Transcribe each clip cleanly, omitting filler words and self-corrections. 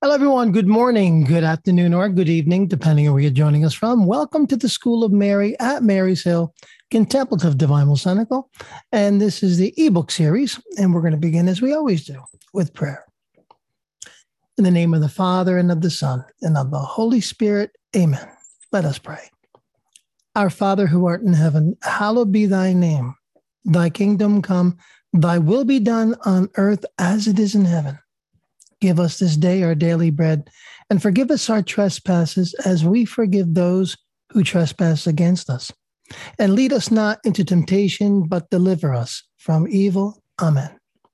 Hello, everyone. Good morning, good afternoon, or good evening, depending on where you're joining us from. Welcome to the School of Mary at Mary's Hill Contemplative Divine Mosaical. And this is the ebook series. And we're going to begin, as we always do, with prayer. In the name of the Father, and of the Son, and of the Holy Spirit. Amen. Let us pray. Our Father, who art in heaven, hallowed be thy name. Thy kingdom come, thy will be done on earth as it is in heaven. Give us this day our daily bread, and forgive us our trespasses as we forgive those who trespass against us. And lead us not into temptation, but deliver us from evil. Amen.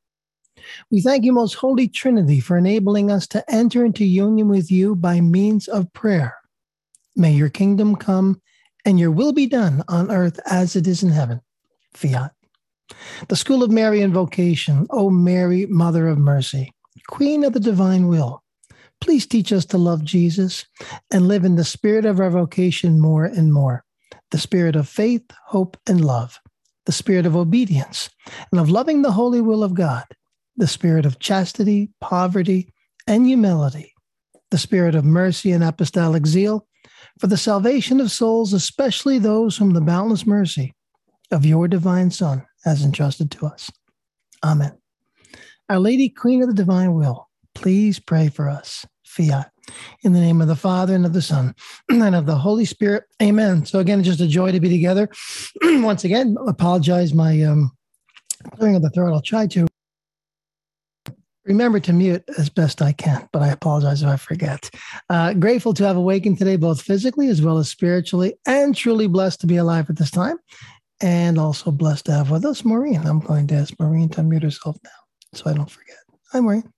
We thank you, most Holy Trinity, for enabling us to enter into union with you by means of prayer. May your kingdom come, and your will be done on earth as it is in heaven. Fiat. The School of Mary Invocation, O Mary, Mother of Mercy, Queen of the Divine Will, please teach us to love Jesus and live in the spirit of our vocation more and more, the spirit of faith, hope, and love, the spirit of obedience and of loving the holy will of God, the spirit of chastity, poverty, and humility, the spirit of mercy and apostolic zeal for the salvation of souls, especially those whom the boundless mercy of your divine Son has entrusted to us. Amen. Our Lady, Queen of the Divine Will, please pray for us. Fiat. In the name of the Father, and of the Son, and of the Holy Spirit. Amen. So again, just a joy to be together. Once again, apologize my clearing of the throat. I'll try to remember to mute as best I can, but I apologize if I forget. Grateful to have awakened today, both physically as well as spiritually, and truly blessed to be alive at this time. And also blessed to have with us Maureen. I'm going to ask Maureen to unmute herself now, so I don't forget. Hi, Maureen.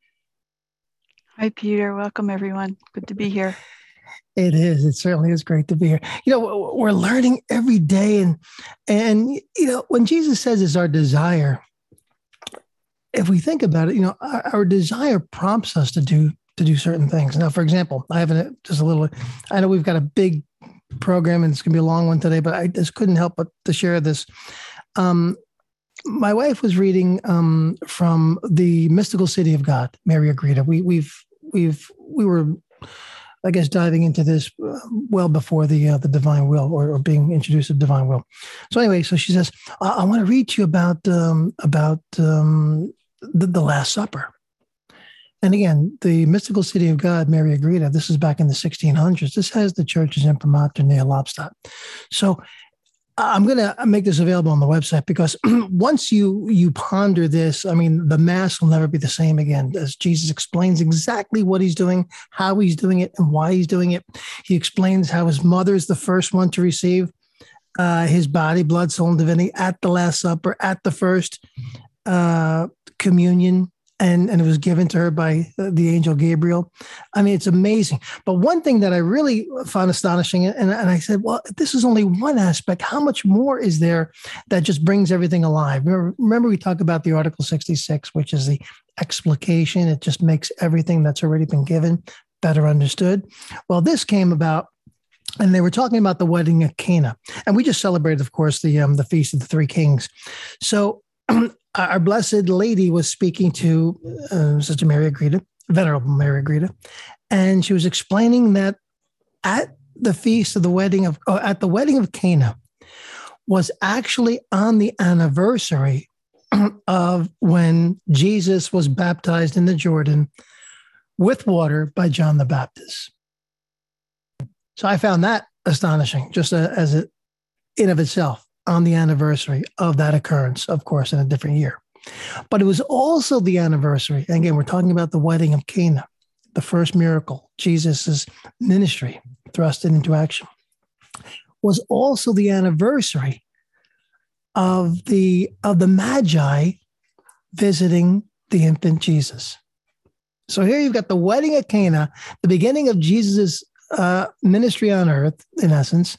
Hi, Peter. Welcome, everyone. Good to be here. It is. It certainly is great to be here. You know, we're learning every day. And you know, when Jesus says it's our desire, if we think about it, you know, our desire prompts us to do certain things. Now, for example, I know we've got a big program and it's going to be a long one today, but I just couldn't help but to share this. My wife was reading from the Mystical City of God, Mary Agreda. We were, I guess, diving into this well before the Divine Will or being introduced to Divine Will. So anyway, so she says, I want to read to you about the Last Supper. And again, the Mystical City of God, Mary Agreda, this is back in the 1600s. This has the church's imprimatur Nea Lobstadt. So I'm going to make this available on the website because once you ponder this, I mean, the Mass will never be the same again, as Jesus explains exactly what he's doing, how he's doing it, and why he's doing it. He explains how his mother is the first one to receive his body, blood, soul, and divinity at the Last Supper, at the first communion. And it was given to her by the angel Gabriel. I mean, it's amazing. But one thing that I really found astonishing, and I said, well, this is only one aspect. How much more is there that just brings everything alive? Remember we talked about the Article 66, which is the explication. It just makes everything that's already been given better understood. Well, this came about, and they were talking about the wedding at Cana. And we just celebrated, of course, the Feast of the Three Kings. So our Blessed Lady was speaking to Sister Mary Agreda, Venerable Mary Agreda, and she was explaining that at the feast of the wedding of Cana was actually on the anniversary of when Jesus was baptized in the Jordan with water by John the Baptist. So I found that astonishing, just as it in of itself, on the anniversary of that occurrence, of course, in a different year. But it was also the anniversary, and again, we're talking about the wedding of Cana, the first miracle, Jesus' ministry thrusted into action, was also the anniversary of the Magi visiting the infant Jesus. So here you've got the wedding at Cana, the beginning of Jesus' ministry on earth, in essence,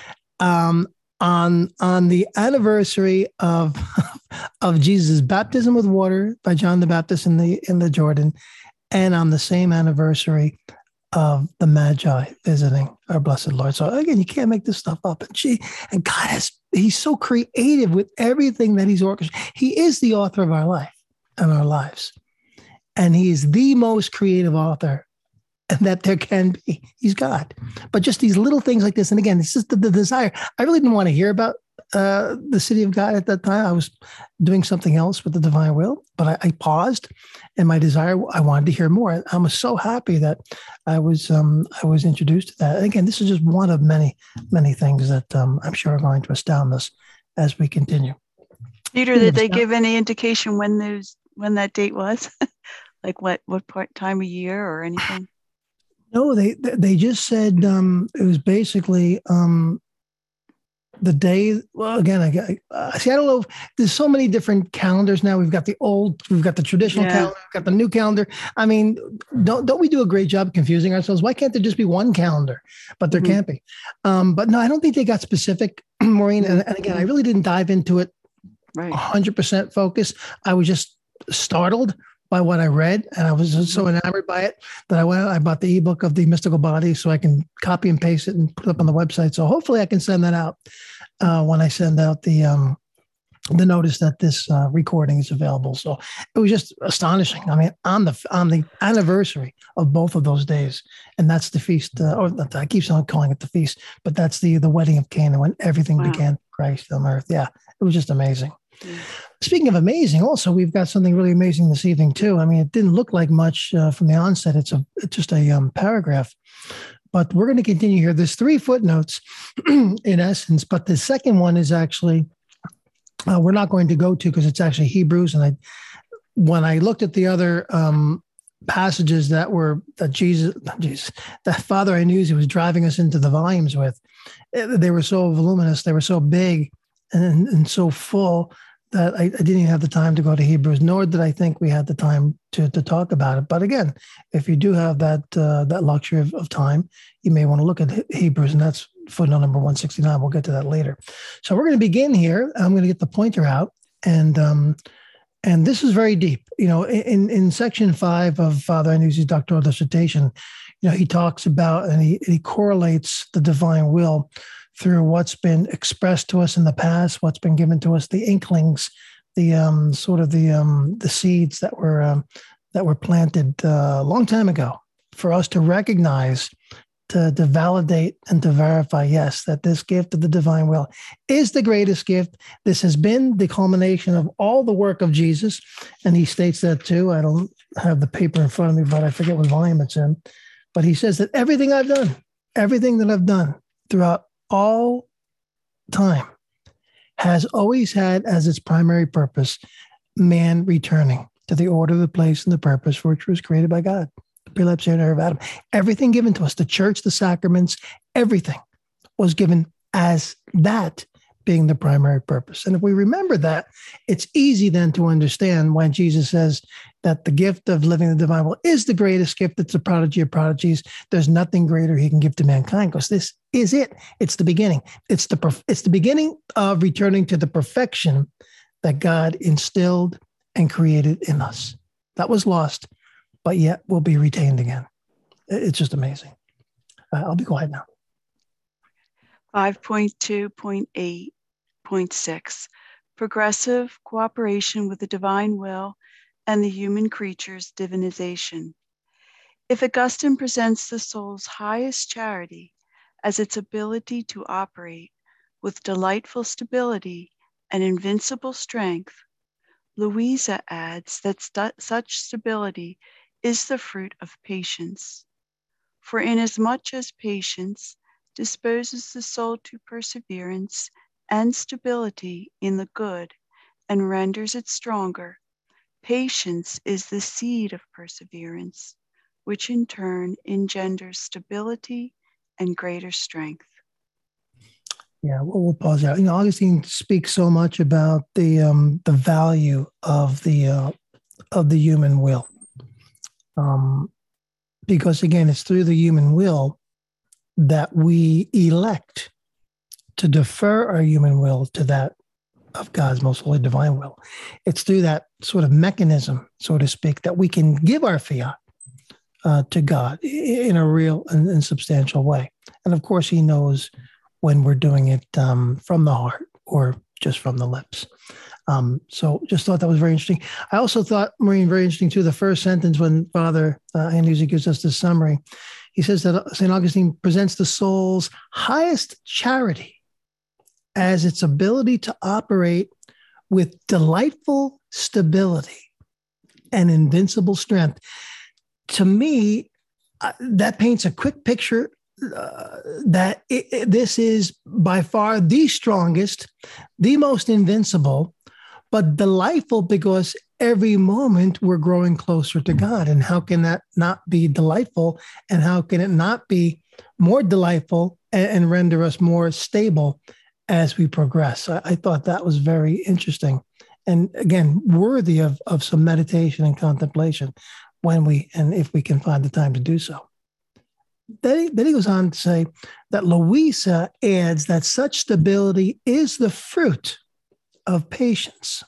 on the anniversary of Jesus' baptism with water by John the Baptist in the Jordan, and on the same anniversary of the Magi visiting our blessed Lord. So again, you can't make this stuff up. And God he's so creative with everything that he's orchestrated. He is the author of our life and our lives. and he is the most creative author that there can be. He's God. But just these little things like this. And again, it's just the desire. I really didn't want to hear about the city of God at that time. I was doing something else with the divine will, but I paused, and my desire, I wanted to hear more. I was so happy that I was introduced to that. And again, this is just one of many, many things that I'm sure are going to astound us as we continue. Peter, did they give any indication when that date was? Like what time of year or anything? No, they just said it was basically the day. Well, again, I see. I don't know. If, there's so many different calendars now. We've got the traditional calendar, we've got the new calendar. I mean, don't we do a great job confusing ourselves? Why can't there just be one calendar? But there can't be. But no, I don't think they got specific, Maureen. And again, I really didn't dive into it 100% focus. I was just startled by what I read, and I was so enamored by it that I bought the ebook of the Mystical Body so I can copy and paste it and put it up on the website. So hopefully I can send that out when I send out the notice that this recording is available. So it was just astonishing. I mean, on the anniversary of both of those days, and that's the feast, or I keep on calling it the feast, but that's the wedding of Cana, when everything began Christ on earth. Yeah, it was just amazing. Speaking of amazing, also, we've got something really amazing this evening, too. I mean, it didn't look like much from the onset. It's just a paragraph. But we're going to continue here. There's 3 footnotes in essence, but the second one is actually, we're not going to go to because it's actually Hebrews. And when I looked at the other passages that Father Iannusi was driving us into the volumes with, they were so voluminous, they were so big and so full that I didn't even have the time to go to Hebrews, nor did I think we had the time to talk about it. But again, if you do have that luxury of time, you may want to look at Hebrews, and that's footnote number 169. We'll get to that later. So we're going to begin here. I'm going to get the pointer out, and this is very deep. You know, in section 5 of Father Iannusi's doctoral dissertation, you know, he talks about and he correlates the divine will through what's been expressed to us in the past, what's been given to us, the inklings, the seeds that were planted a long time ago, for us to recognize, to validate, and to verify, yes, that this gift of the divine will is the greatest gift. This has been the culmination of all the work of Jesus, and he states that too. I don't have the paper in front of me, but I forget what volume it's in. But he says that everything that I've done throughout all time has always had as its primary purpose man returning to the order, the place, and the purpose for which was created by God. The prelapse of Adam. Everything given to us, the church, the sacraments, everything was given as that being the primary purpose. And if we remember that, it's easy then to understand why Jesus says that the gift of living the divine will is the greatest gift. It's the prodigy of prodigies. There's nothing greater he can give to mankind, because this is it. It's the beginning. It's the beginning of returning to the perfection that God instilled and created in us. That was lost, but yet will be retained again. It's just amazing. I'll be quiet now. 5.2.8.6 Progressive cooperation with the divine will and the human creature's divinization. If Augustine presents the soul's highest charity as its ability to operate with delightful stability and invincible strength, Louisa adds that such stability is the fruit of patience. For inasmuch as patience disposes the soul to perseverance and stability in the good and renders it stronger, patience is the seed of perseverance, which in turn engenders stability and greater strength. Yeah, we'll pause out. You know, Augustine speaks so much about the value of the human will, because again, it's through the human will that we elect to defer our human will to that of God's most holy divine will. It's through that sort of mechanism, so to speak, that we can give our fiat to God in a real and substantial way. And of course, he knows when we're doing it from the heart or just from the lips. So just thought that was very interesting. I also thought, Maureen, very interesting too, the first sentence when Father Andrews gives us the summary. He says that St. Augustine presents the soul's highest charity as its ability to operate with delightful stability and invincible strength. To me, that paints a quick picture that this is by far the strongest, the most invincible, but delightful because every moment we're growing closer to God. And how can that not be delightful? And how can it not be more delightful and render us more stable as we progress? I thought that was very interesting. And again, worthy of some meditation and contemplation if we can find the time to do so. Then he goes on to say that Louisa adds that such stability is the fruit of patience.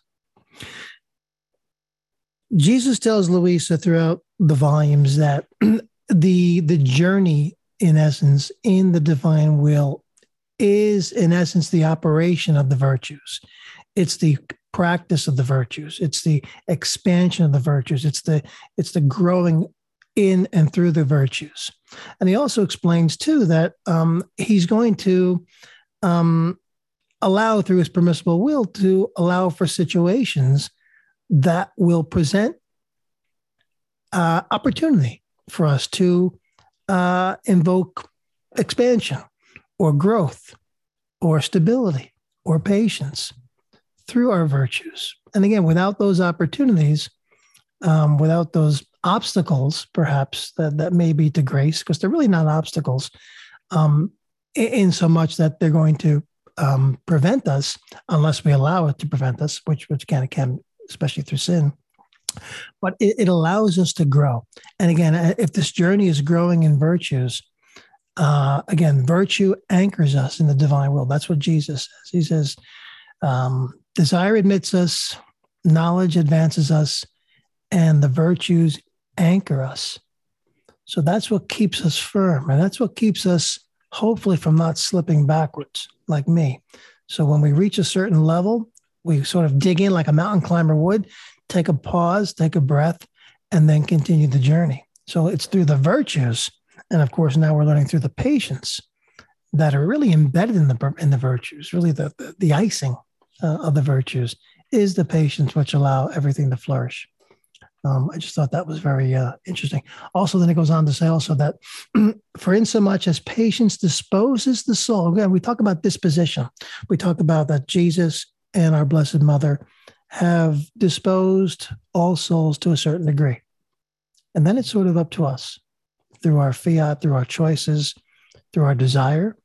Jesus tells Louisa throughout the volumes that the journey, in essence, in the divine will is, in essence, the operation of the virtues. It's the practice of the virtues. It's the expansion of the virtues. It's the growing in and through the virtues. And he also explains, too, that he's going to allow, through his permissible will, to allow for situations that will present opportunity for us to invoke expansion or growth or stability or patience through our virtues. And again, without those opportunities, without those obstacles, perhaps, that may be to grace, because they're really not obstacles, in so much that they're going to prevent us, unless we allow it to prevent us, which can, especially through sin. But it allows us to grow. And again, if this journey is growing in virtues, again, virtue anchors us in the divine will. That's what Jesus says. He says, desire admits us, knowledge advances us, and the virtues anchor us. So that's what keeps us firm. And that's what keeps us, hopefully, from not slipping backwards like me. So when we reach a certain level, we sort of dig in like a mountain climber would, take a pause, take a breath, and then continue the journey. So it's through the virtues. And of course, now we're learning through the patience that are really embedded in the virtues. Really the icing of the virtues is the patience which allow everything to flourish. I just thought that was very interesting. Also, then it goes on to say also that for insomuch as patience disposes the soul, again, we talk about disposition. We talk about that Jesus and our Blessed Mother have disposed all souls to a certain degree. And then it's sort of up to us through our fiat, through our choices, through our desire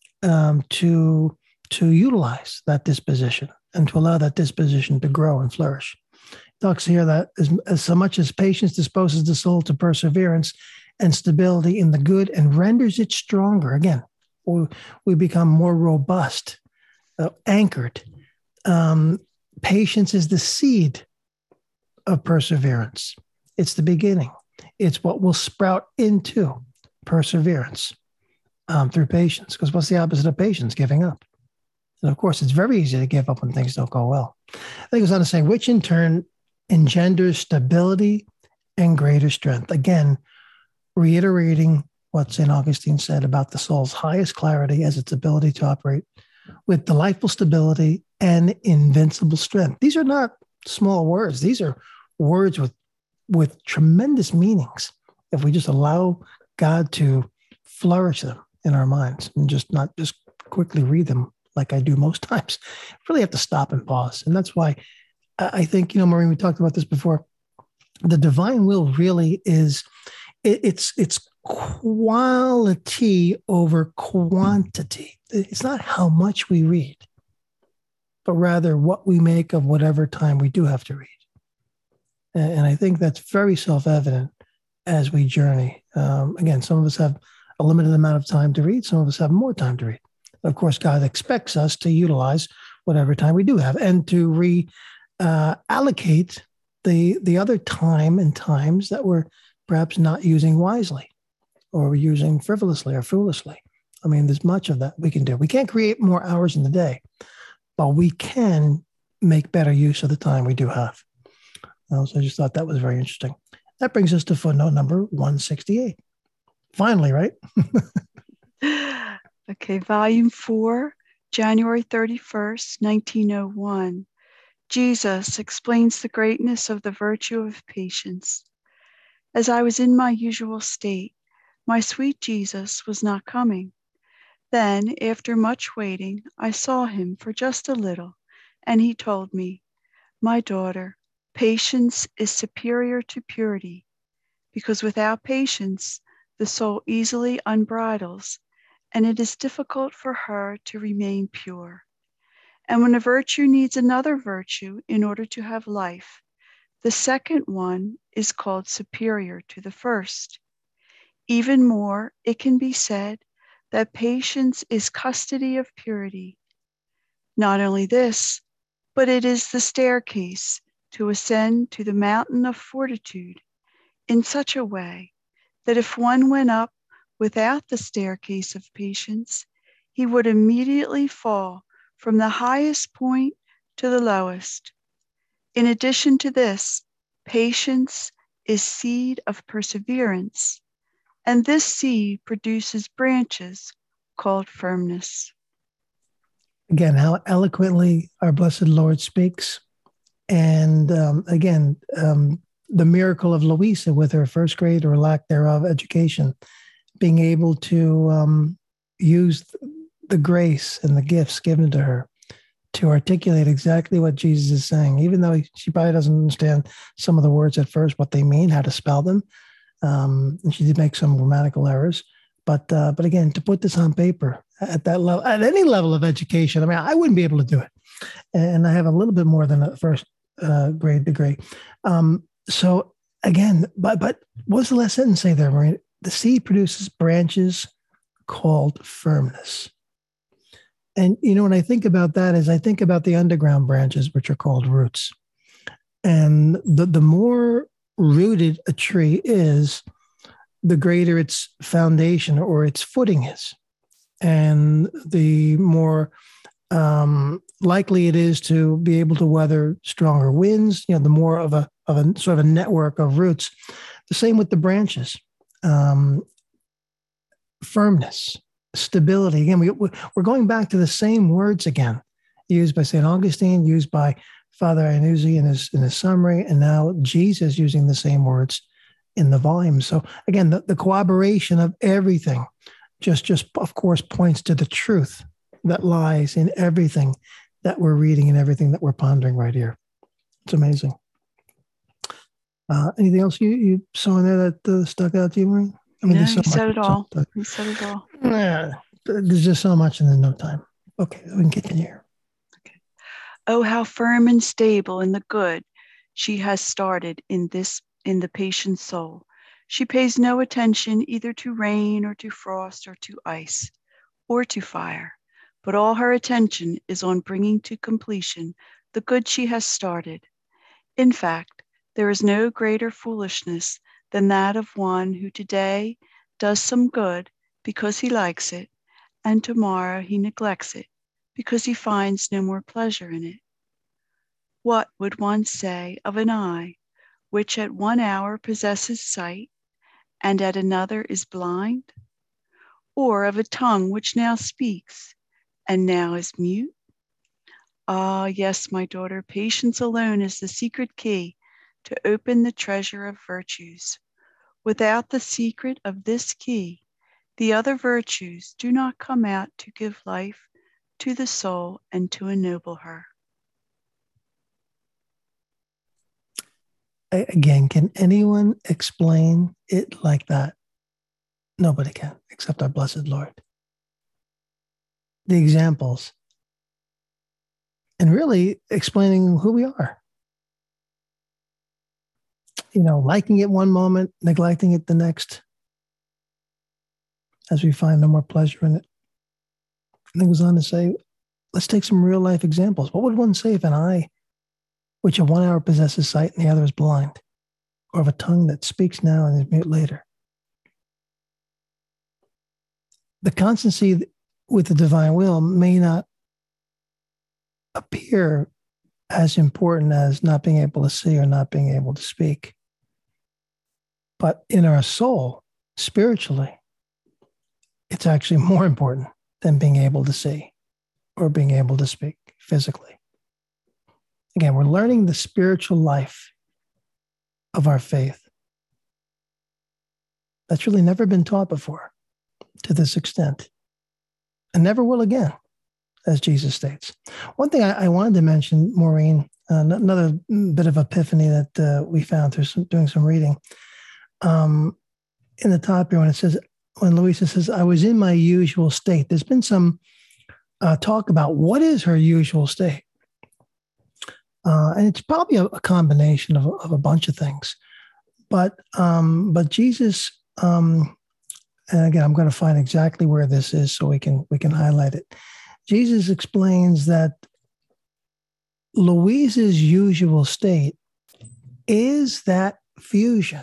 to utilize that disposition and to allow that disposition to grow and flourish. Talks here that as so much as patience disposes the soul to perseverance and stability in the good and renders it stronger. Again, we become more robust, anchored. Patience is the seed of perseverance. It's the beginning. It's what will sprout into perseverance through patience. Because what's the opposite of patience? Giving up. And of course, it's very easy to give up when things don't go well. I think it goes on to say, which in turn engenders stability and greater strength. Again, reiterating what St. Augustine said about the soul's highest clarity as its ability to operate with delightful stability and invincible strength. These are not small words. These are words with tremendous meanings if we just allow God to flourish them in our minds and not just quickly read them like I do most times. Really have to stop and pause. And that's why I think, Maureen, we talked about this before. The divine will really is, it's quality over quantity. It's not how much we read, but rather what we make of whatever time we do have to read. And I think that's very self-evident as we journey. Again, some of us have a limited amount of time to read. Some of us have more time to read. Of course, God expects us to utilize whatever time we do have and to allocate the other time and times that we're perhaps not using wisely or using frivolously or foolishly. I mean, there's much of that we can do. We can't create more hours in the day, but we can make better use of the time we do have. So I just thought that was very interesting. That brings us to footnote number 168. Finally, right? Okay, volume 4, January 31st, 1901. Jesus explains the greatness of the virtue of patience. As I was in my usual state, my sweet Jesus was not coming. Then, after much waiting, I saw him for just a little, and he told me, "My daughter, patience is superior to purity, because without patience, the soul easily unbridles, and it is difficult for her to remain pure. And when a virtue needs another virtue in order to have life, the second one is called superior to the first. Even more, it can be said that patience is custody of purity. Not only this, but it is the staircase to ascend to the mountain of fortitude in such a way that if one went up without the staircase of patience, he would immediately fall from the highest point to the lowest. In addition to this, patience is seed of perseverance, and this seed produces branches called firmness." Again, how eloquently our blessed Lord speaks. And the miracle of Louisa with her first grade or lack thereof education, being able to use the grace and the gifts given to her to articulate exactly what Jesus is saying, even though she probably doesn't understand some of the words at first, what they mean, how to spell them. And she did make some grammatical errors. But again, to put this on paper at that level, at any level of education, I mean, I wouldn't be able to do it. And I have a little bit more than a first grade degree. So again, but what was the last sentence say there, Maureen? The seed produces branches called firmness. And, when I think about that is I think about the underground branches, which are called roots. And the more rooted a tree is, the greater its foundation or its footing is. And the more likely it is to be able to weather stronger winds, the more of a sort of a network of roots. The same with the branches. Firmness, stability. Again, we're going back to the same words again, used by St. Augustine, used by Father Iannuzzi in his summary, and now Jesus using the same words in the volume. So again, the corroboration of everything just of course points to the truth that lies in everything that we're reading and everything that we're pondering right here. It's amazing. Anything else you saw in there that stuck out to you, Maureen? I mean, No, there's so you much. said it all. You said it all. Yeah, there's just so much and there's no time. Okay, we can continue here. Okay. Oh, how firm and stable in the good she has started in the patient soul. She pays no attention either to rain or to frost or to ice or to fire, but all her attention is on bringing to completion the good she has started. In fact, there is no greater foolishness than that of one who today does some good because he likes it, and tomorrow he neglects it because he finds no more pleasure in it. What would one say of an eye which at one hour possesses sight and at another is blind? Or of a tongue which now speaks and now is mute? Ah, yes, my daughter, patience alone is the secret key to open the treasure of virtues. Without the secret of this key, the other virtues do not come out to give life to the soul and to ennoble her. Again, can anyone explain it like that? Nobody can, except our blessed Lord. The examples, and really explaining who we are. Liking it one moment, neglecting it the next, as we find no more pleasure in it. And he goes on to say, let's take some real life examples. What would one say if an eye, which at 1 hour possesses sight and the other is blind, or of a tongue that speaks now and is mute later? The constancy with the divine will may not appear as important as not being able to see or not being able to speak. But in our soul, spiritually, it's actually more important than being able to see or being able to speak physically. Again, we're learning the spiritual life of our faith. That's really never been taught before to this extent, and never will again, as Jesus states. One thing I wanted to mention, Maureen, another bit of epiphany that we found through doing some reading. In the top here, when Louisa says, I was in my usual state, there's been some talk about what is her usual state. And it's probably a combination of a bunch of things. But Jesus, and again, I'm going to find exactly where this is so we can highlight it. Jesus explains that Louisa's usual state is that fusion,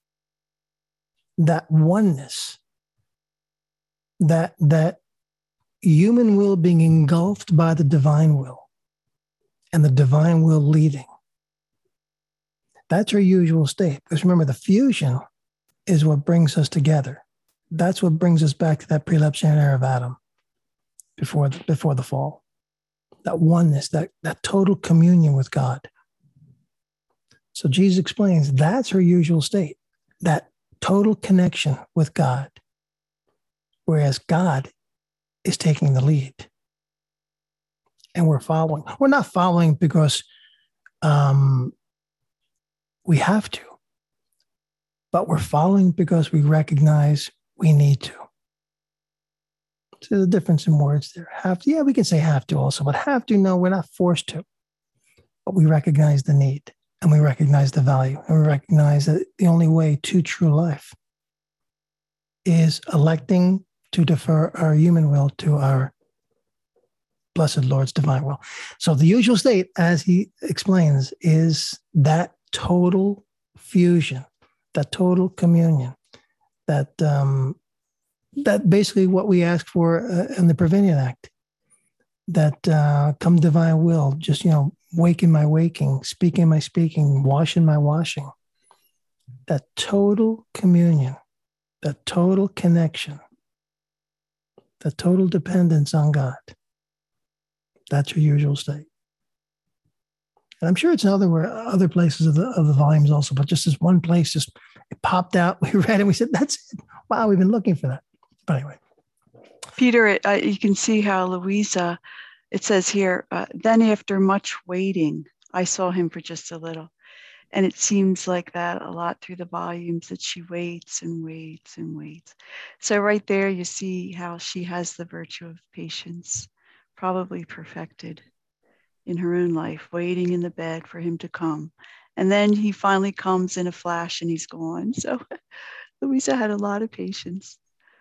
that oneness, that human will being engulfed by the divine will and the divine will leading. That's her usual state. Because remember, the fusion is what brings us together. That's what brings us back to that prelapsarian era of Adam before the fall. That oneness, that total communion with God. So Jesus explains that's her usual state, that total connection with God, whereas God is taking the lead. And we're following. We're not following because we have to, but we're following because we recognize we need to. So the difference in words there. Have to, yeah, we can say have to also, but have to, no, we're not forced to. But we recognize the need and we recognize the value and we recognize that the only way to true life is electing to defer our human will to our blessed Lord's divine will. So the usual state, as he explains, is that total fusion, that total communion, that basically what we ask for in the Prevenient Act, that come divine will, just, wake in my waking, speak in my speaking, wash in my washing. That total communion, that total connection, that total dependence on God. That's your usual state. And I'm sure it's other places of the volumes also, but just this one place, just it popped out. We read it and we said, that's it. Wow, we've been looking for that. But anyway. Peter, you can see how Louisa, it says here, then after much waiting, I saw him for just a little. And it seems like that a lot through the volumes, that she waits and waits and waits. So right there, you see how she has the virtue of patience, probably perfected in her own life, waiting in the bed for him to come. And then he finally comes in a flash and he's gone. So Louisa had a lot of patience.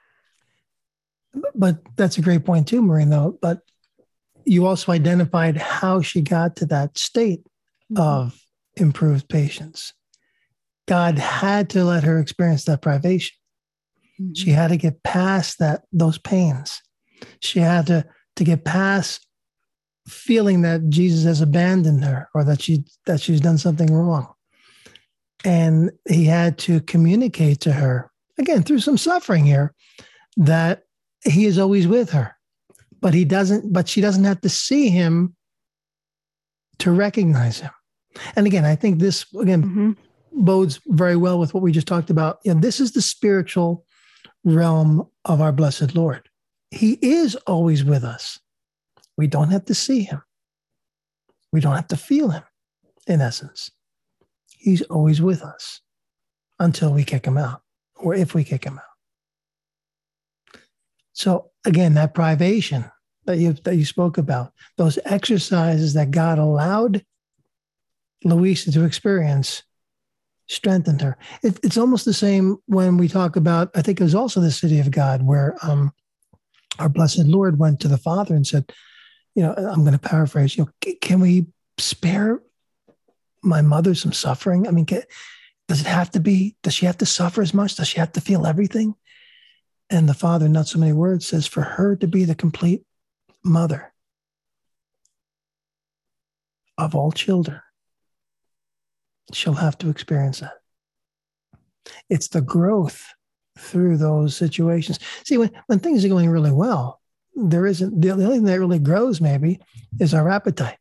But that's a great point too, Maureen, though. But you also identified how she got to that state of improved patience. God had to let her experience that privation. Mm-hmm. She had to get past those pains. She had to get past feeling that Jesus has abandoned her or that she's done something wrong. And he had to communicate to her, again, through some suffering here, that he is always with her. But she doesn't have to see him to recognize him. And again, I think this, again, bodes very well with what we just talked about. This is the spiritual realm of our blessed Lord. He is always with us. We don't have to see him. We don't have to feel him, in essence. He's always with us until we kick him out, or if we kick him out. So again, that privation that you spoke about, those exercises that God allowed Louisa to experience, strengthened her. It's almost the same when we talk about, I think it was also the city of God, where our blessed Lord went to the Father and said, I'm going to paraphrase, can we spare my mother some suffering? I mean, does she have to suffer as much? Does she have to feel everything? And the Father, not so many words, says for her to be the complete mother of all children shall have to experience that. It's the growth through those situations. See, when things are going really well, there isn't, the only thing that really grows maybe is our appetite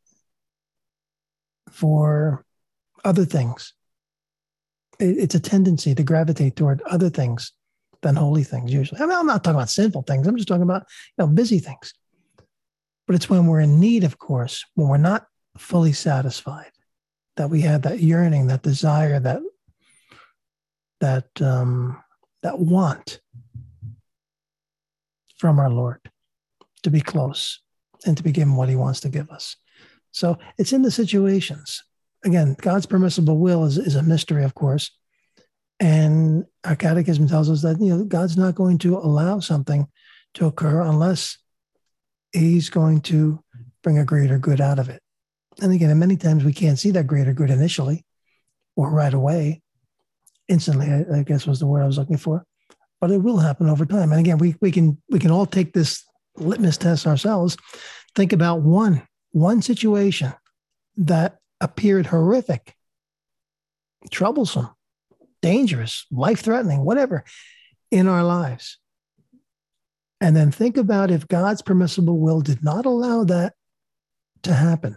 for other things. It's a tendency to gravitate toward other things than holy things usually. I mean, I'm not talking about sinful things. I'm just talking about, busy things. But it's when we're in need, of course, when we're not fully satisfied, that we have that yearning, that desire, that want from our Lord to be close and to be given what he wants to give us. So it's in the situations. Again, God's permissible will is a mystery, of course. And our catechism tells us that, God's not going to allow something to occur unless he's going to bring a greater good out of it. And again, many times we can't see that greater good initially or right away. Instantly, I guess was the word I was looking for. But it will happen over time. And again, we can all take this litmus test ourselves. Think about one situation that appeared horrific, troublesome, dangerous, life-threatening, whatever, in our lives. And then think about if God's permissible will did not allow that to happen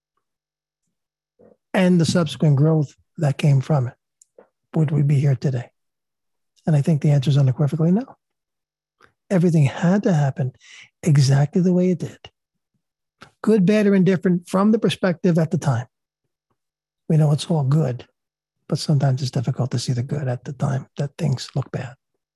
and the subsequent growth that came from it. Would we be here today? And I think the answer is unequivocally no. Everything had to happen exactly the way it did. Good, bad, or indifferent from the perspective at the time. We know it's all good, but sometimes it's difficult to see the good at the time that things look bad.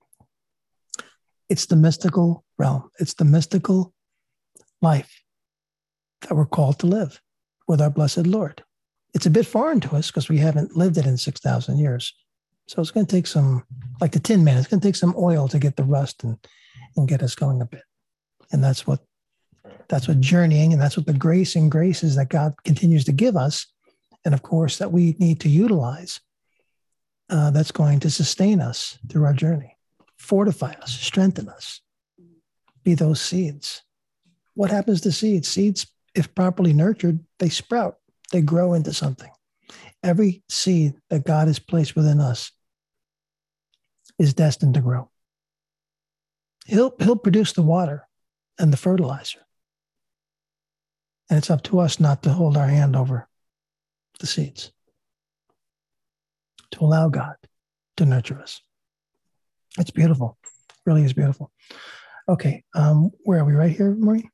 It's the mystical realm. It's the mystical life that we're called to live with our blessed Lord. It's a bit foreign to us because we haven't lived it in 6,000 years. So it's going to take some, like the Tin Man, it's going to take some oil to get the rust and get us going a bit. And that's what journeying, and that's what the grace and graces that God continues to give us, and of course that we need to utilize, that's going to sustain us through our journey, fortify us, strengthen us, be those seeds. What happens to seeds? Seeds, if properly nurtured, they sprout, they grow into something. Every seed that God has placed within us is destined to grow. He'll produce the water and the fertilizer. And it's up to us not to hold our hand over the seeds, to allow God to nurture us. It's beautiful. It really is beautiful. Okay. Where are we? Right here, Maureen?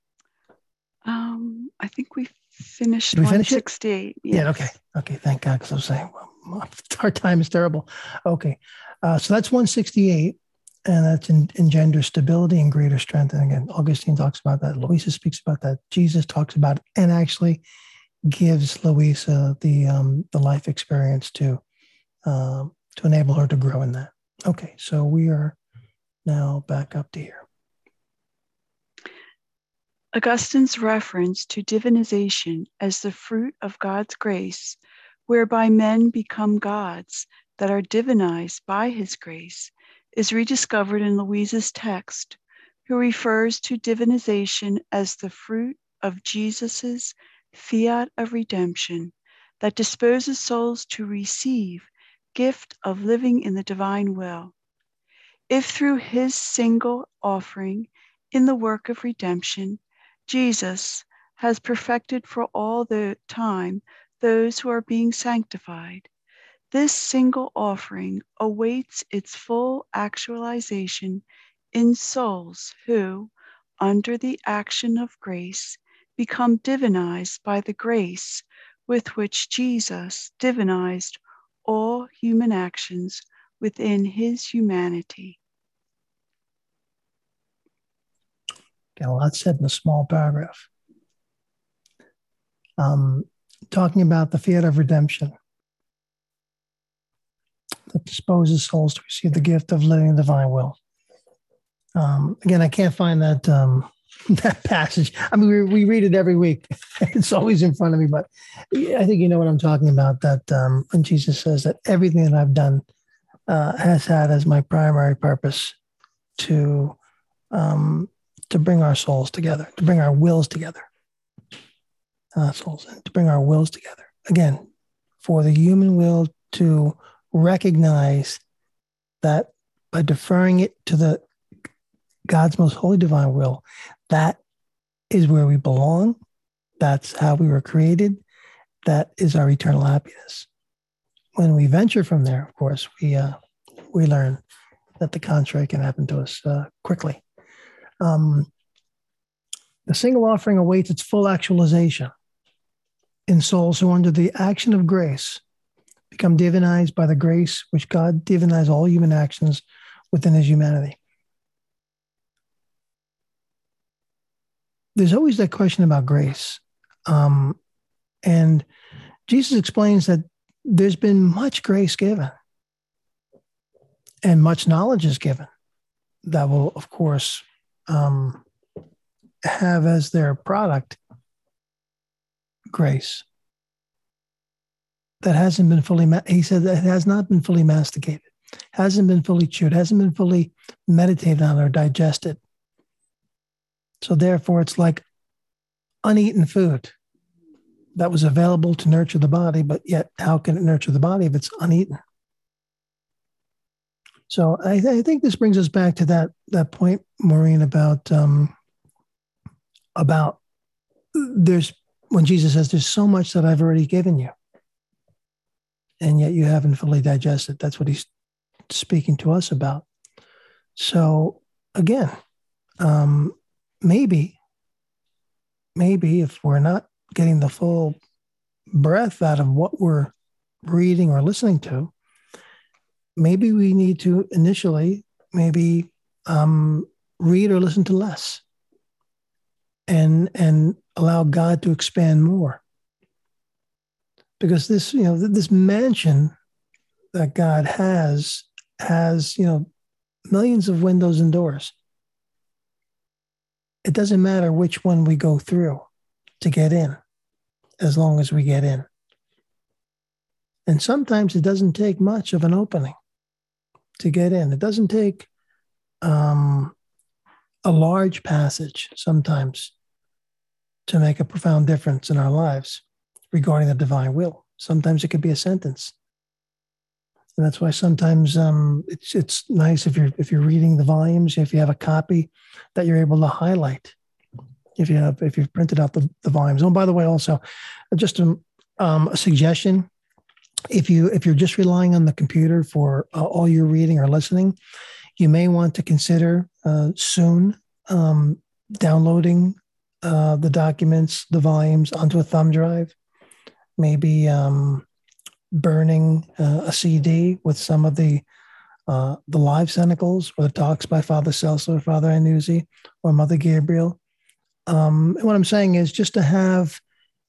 I think we finished. Did we finish 168. Yes. Yeah. Okay. Okay. Thank God. Because I was saying, our time is terrible. Okay. So that's 168. And that's engender stability and greater strength. And again, Augustine talks about that. Louisa speaks about that. Jesus talks about it and actually gives Louisa the life experience to enable her to grow in that. Okay, so we are now back up to here. Augustine's reference to divinization as the fruit of God's grace, whereby men become gods that are divinized by his grace, is rediscovered in Louisa's text, who refers to divinization as the fruit of Jesus's fiat of redemption that disposes souls to receive gift of living in the divine will. If through his single offering in the work of redemption, Jesus has perfected for all the time those who are being sanctified, this single offering awaits its full actualization in souls who, under the action of grace, become divinized by the grace with which Jesus divinized all human actions within his humanity. Got a lot said in a small paragraph. Talking about the fiat of redemption that disposes souls to receive the gift of living the divine will. Again, I can't find that that passage. I mean, we read it every week. It's always in front of me, but I think you know what I'm talking about, that when Jesus says that everything that I've done has had as my primary purpose to bring our souls together, to bring our wills together. souls, and to bring our wills together. Again, for the human will to recognize that by deferring it to the God's most holy divine will, that is where we belong. That's how we were created. That is our eternal happiness. When we venture from there, of course, we learn that the contrary can happen to us quickly. The single offering awaits its full actualization in souls who, under the action of grace, become divinized by the grace which God divinized all human actions within his humanity. There's always that question about grace. And Jesus explains that there's been much grace given and much knowledge is given that will, of course, have as their product grace that hasn't been fully, he said that it has not been fully masticated, hasn't been fully chewed, hasn't been fully meditated on or digested. So therefore, it's like uneaten food that was available to nurture the body, but yet how can it nurture the body if it's uneaten? So I think this brings us back to that point, Maureen, about there's, when Jesus says, there's so much that I've already given you, and yet you haven't fully digested. That's what he's speaking to us about. So again, maybe if we're not getting the full breadth out of what we're reading or listening to, maybe we need to initially read or listen to less and allow God to expand more. Because this, this mansion that God has, millions of windows and doors. It doesn't matter which one we go through to get in, as long as we get in. And sometimes it doesn't take much of an opening to get in. It doesn't take a large passage sometimes to make a profound difference in our lives regarding the divine will. Sometimes it could be a sentence. And that's why sometimes it's nice if you're reading the volumes, if you have a copy that you're able to highlight, if you've printed out the volumes. Oh, by the way, also just a suggestion: if you're just relying on the computer for all your reading or listening, you may want to consider soon downloading the documents, the volumes, onto a thumb drive. Maybe burning a CD with some of the live cenacles or the talks by Father Celso or Father Iannuzzi or Mother Gabriel. And what I'm saying is just to have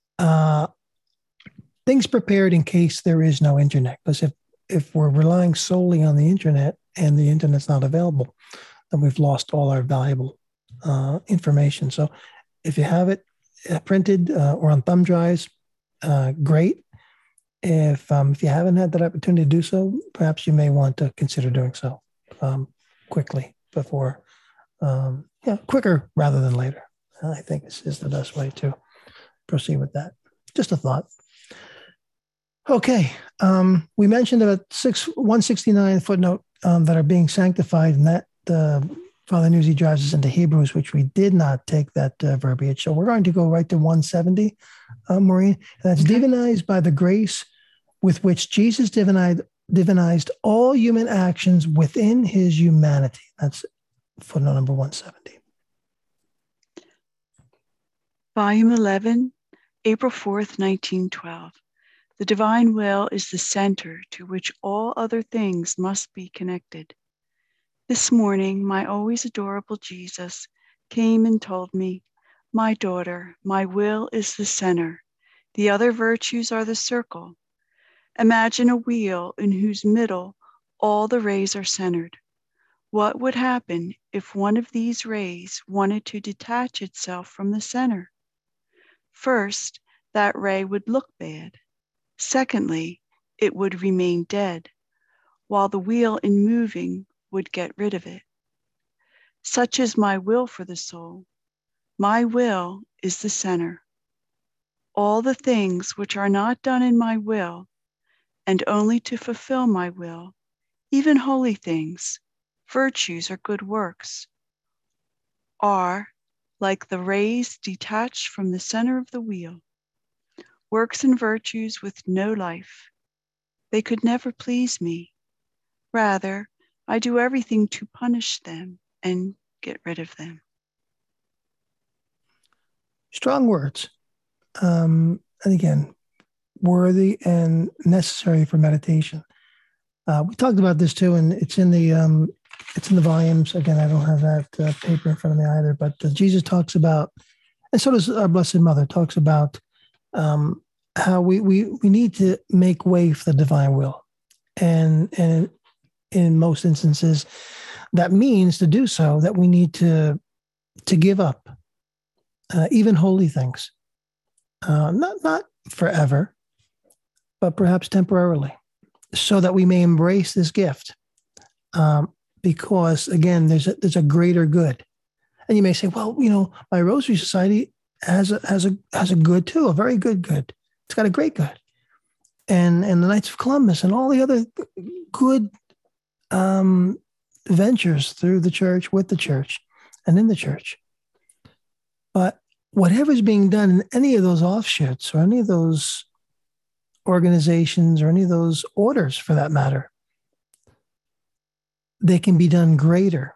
things prepared in case there is no internet. Because if we're relying solely on the internet and the internet's not available, then we've lost all our valuable information. So if you have it printed or on thumb drives, great. If you haven't had that opportunity to do so, perhaps you may want to consider doing so quickly before, quicker rather than later. I think this is the best way to proceed with that. Just a thought. Okay, we mentioned about 169 footnote that are being sanctified, and that Father Iannuzzi drives us into Hebrews, which we did not take that verbiage. So we're going to go right to 170, Maureen. And that's divinized by the grace with which Jesus divinized all human actions within his humanity. That's footnote number 170. Volume 11, April 4th, 1912. The divine will is the center to which all other things must be connected. This morning, my always adorable Jesus came and told me, "My daughter, my will is the center. The other virtues are the circle. Imagine a wheel in whose middle all the rays are centered. What would happen if one of these rays wanted to detach itself from the center? First, that ray would look bad. Secondly, it would remain dead, while the wheel in moving would get rid of it. Such is my will for the soul. My will is the center. all the things which are not done in my will, and only to fulfill my will, even holy things, virtues or good works, are like the rays detached from the center of the wheel, works and virtues with no life. They could never please me. Rather, I do everything to punish them and get rid of them. Strong words. And again, worthy and necessary for meditation. We talked about this too, and it's in the volumes. Again, I don't have that paper in front of me either. But Jesus talks about, and so does our Blessed Mother, talks about how we need to make way for the divine will, and in most instances, that means to do so that we need to give up even holy things, not forever, but perhaps temporarily, so that we may embrace this gift. Because again, there's a greater good. And you may say, well, my Rosary Society has a good too, a very good good. It's got a great good. And the Knights of Columbus and all the other good ventures through the church, with the church, and in the church. But whatever's being done in any of those offshoots or any of those organizations or any of those orders for that matter, they can be done greater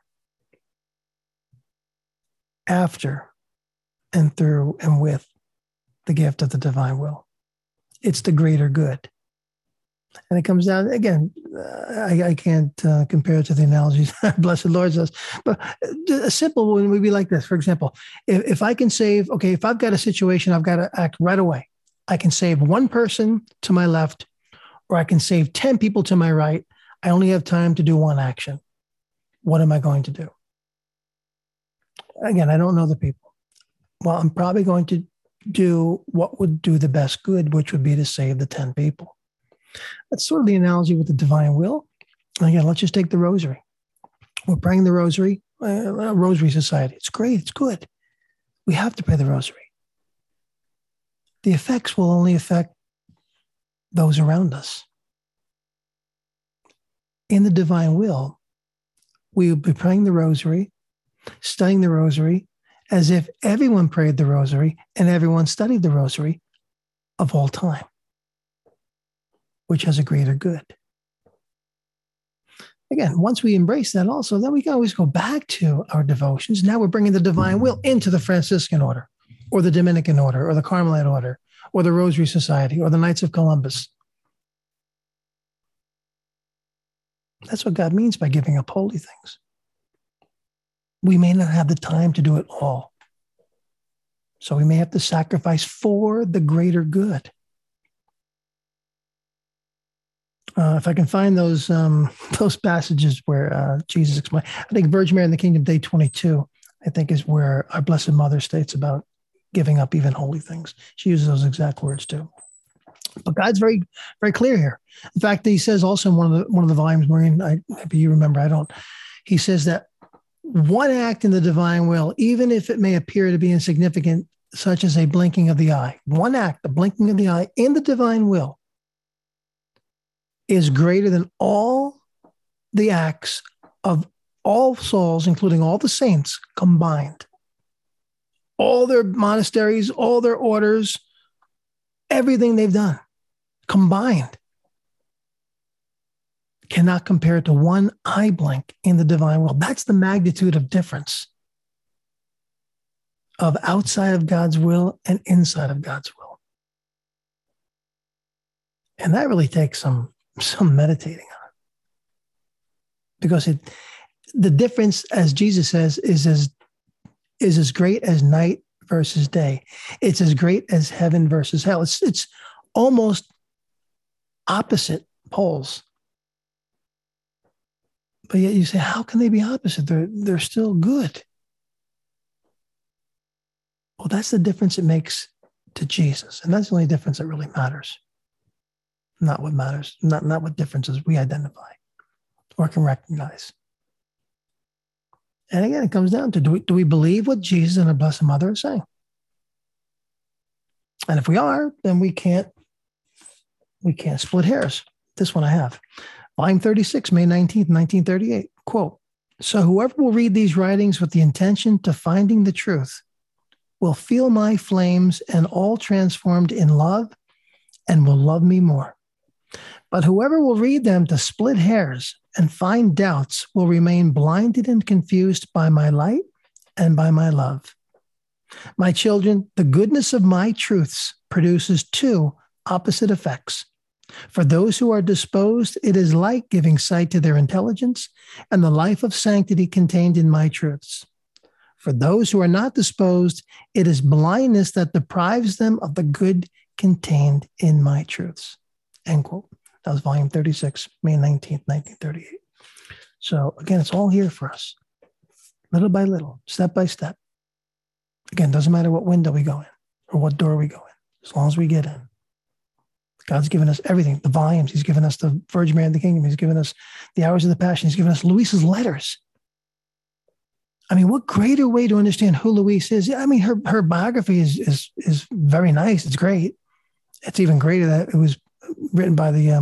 after and through and with the gift of the divine will. It's the greater good. And it comes down, again, I can't compare it to the analogies Blessed Lord says, but a simple one would be like this. For example, if I can save, if I've got a situation, I've got to act right away. I can save one person to my left, or I can save 10 people to my right. I only have time to do one action. What am I going to do? Again, I don't know the people. Well, I'm probably going to do what would do the best good, which would be to save the 10 people. That's sort of the analogy with the divine will. Again, let's just take the rosary. We're praying the rosary, a Rosary Society. It's great. It's good. We have to pray the rosary. The effects will only affect those around us. In the divine will, we will be praying the rosary, studying the rosary, as if everyone prayed the rosary and everyone studied the rosary of all time, which has a greater good. Again, once we embrace that also, then we can always go back to our devotions. Now we're bringing the divine will into the Franciscan order, or the Dominican order, or the Carmelite order, or the Rosary Society, or the Knights of Columbus. That's what God means by giving up holy things. We may not have the time to do it all. So we may have to sacrifice for the greater good. If I can find those passages where Jesus explained, I think Virgin Mary in the Kingdom, Day 22, I think is where our Blessed Mother states about giving up even holy things. She uses those exact words too. But God's very, very clear here. In fact, he says also in one of the volumes, Maureen, maybe you remember, I don't. He says that one act in the divine will, even if it may appear to be insignificant, such as a blinking of the eye, one act, the blinking of the eye in the divine will, is greater than all the acts of all souls, including all the saints combined. All their monasteries, all their orders, everything they've done combined cannot compare to one eye blink in the divine will. That's the magnitude of difference of outside of God's will and inside of God's will. And that really takes some meditating on. Because the difference, as Jesus says, is as great as night versus day. It's as great as heaven versus hell. It's almost opposite poles. But yet you say, how can they be opposite? They're still good. Well, that's the difference it makes to Jesus. And that's the only difference that really matters. Not what matters, not what differences we identify or can recognize. And again, it comes down to, do we believe what Jesus and our Blessed Mother are saying? And if we are, then we can't split hairs. This one I have. Volume 36, May 19th, 1938. Quote, so whoever will read these writings with the intention to finding the truth will feel my flames and all transformed in love and will love me more. But whoever will read them to split hairs and find doubts will remain blinded and confused by my light and by my love. My children, the goodness of my truths produces two opposite effects. For those who are disposed, it is like giving sight to their intelligence and the life of sanctity contained in my truths. For those who are not disposed, it is blindness that deprives them of the good contained in my truths. End quote. That was volume 36, May 19th, 1938. So again, it's all here for us, little by little, step by step. Again, doesn't matter what window we go in or what door we go in, as long as we get in. God's given us everything, the volumes. He's given us the Virgin Mary of the Kingdom. He's given us the Hours of the Passion. He's given us Louisa's letters. I mean, what greater way to understand who Louise is? I mean, her biography is very nice. It's great. It's even greater that it was written by the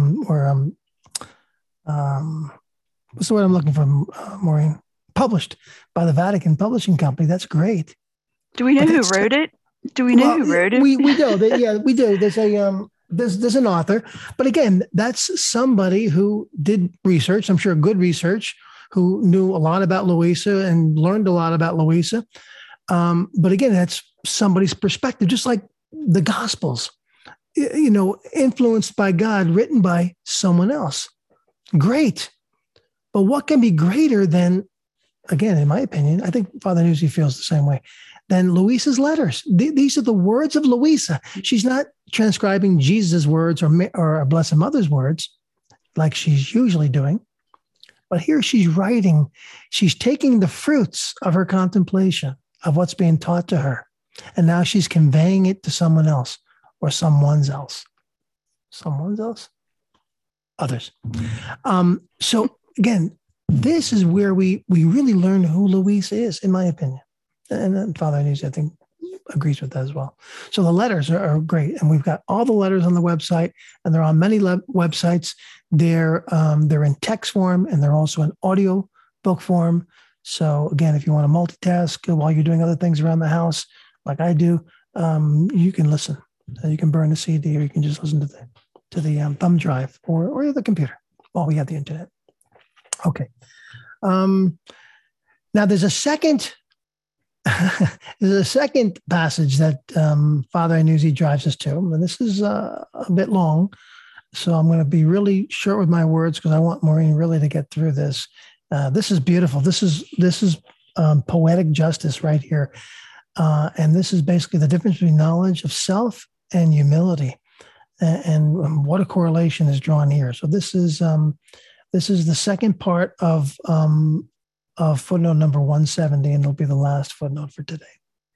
what's the word I'm looking for, Maureen? Published by the Vatican Publishing Company. That's great. Do we know who wrote it? Do we know who wrote it? We do. Yeah, we do. There's a there's an author, but again, that's somebody who did research. I'm sure good research, who knew a lot about Louisa and learned a lot about Louisa. But again, that's somebody's perspective, just like the Gospels, influenced by God, written by someone else. Great. But what can be greater than, again, in my opinion, I think Father Nuzzi feels the same way, than Louisa's letters. These are the words of Louisa. She's not transcribing Jesus' words or a Blessed Mother's words like she's usually doing. But here she's writing, she's taking the fruits of her contemplation of what's being taught to her. And now she's conveying it to someone else or someone's else. Someone's else? Others. So again, this is where we really learn who Louisa is, in my opinion. And Father Nuzzi, I think, agrees with that as well. So the letters are great. And we've got all the letters on the website, and they're on many websites. They're in text form, and they're also in audio book form. So again, if you want to multitask while you're doing other things around the house, like I do, you can listen. You can burn the CD, or you can just listen to the thumb drive or the computer while we have the internet. Okay. Now there's a second passage that Father Nuzzi drives us to, and this is a bit long, so I'm going to be really short with my words because I want Maureen really to get through this. This is beautiful. This is poetic justice right here, and this is basically the difference between knowledge of self and humility, and what a correlation is drawn here. So this is the second part of footnote number 170, and it'll be the last footnote for today.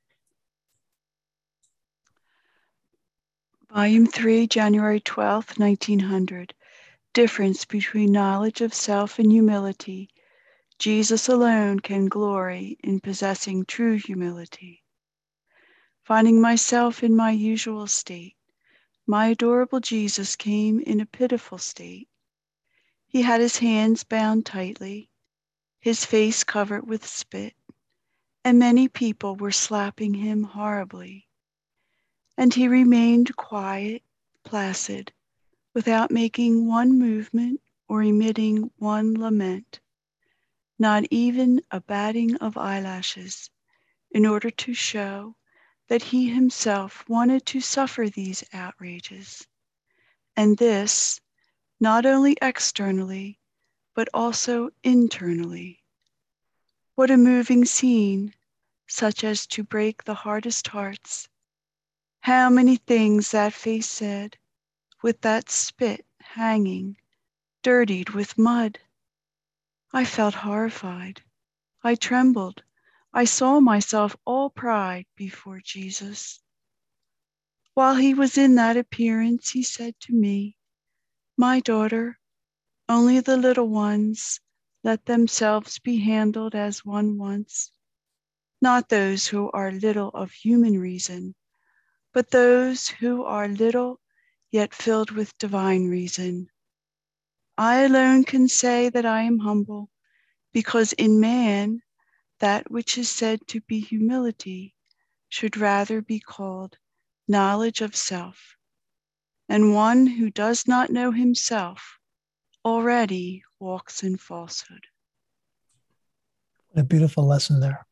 Volume 3, January 12th, 1900. Difference between knowledge of self and humility. Jesus alone can glory in possessing true humility. Finding myself in my usual state, my adorable Jesus came in a pitiful state. He had his hands bound tightly, his face covered with spit, and many people were slapping him horribly. And he remained quiet, placid, without making one movement or emitting one lament, not even a batting of eyelashes, in order to show that he himself wanted to suffer these outrages, and this not only externally, but also internally. What a moving scene, such as to break the hardest hearts. How many things that face said, with that spit hanging, dirtied with mud. I felt horrified. I trembled. I saw myself all pride before Jesus. While he was in that appearance, he said to me, "My daughter, only the little ones let themselves be handled as one wants, not those who are little of human reason, but those who are little yet filled with divine reason. I alone can say that I am humble, because in man, that which is said to be humility should rather be called knowledge of self, and one who does not know himself already walks in falsehood. What a beautiful lesson there.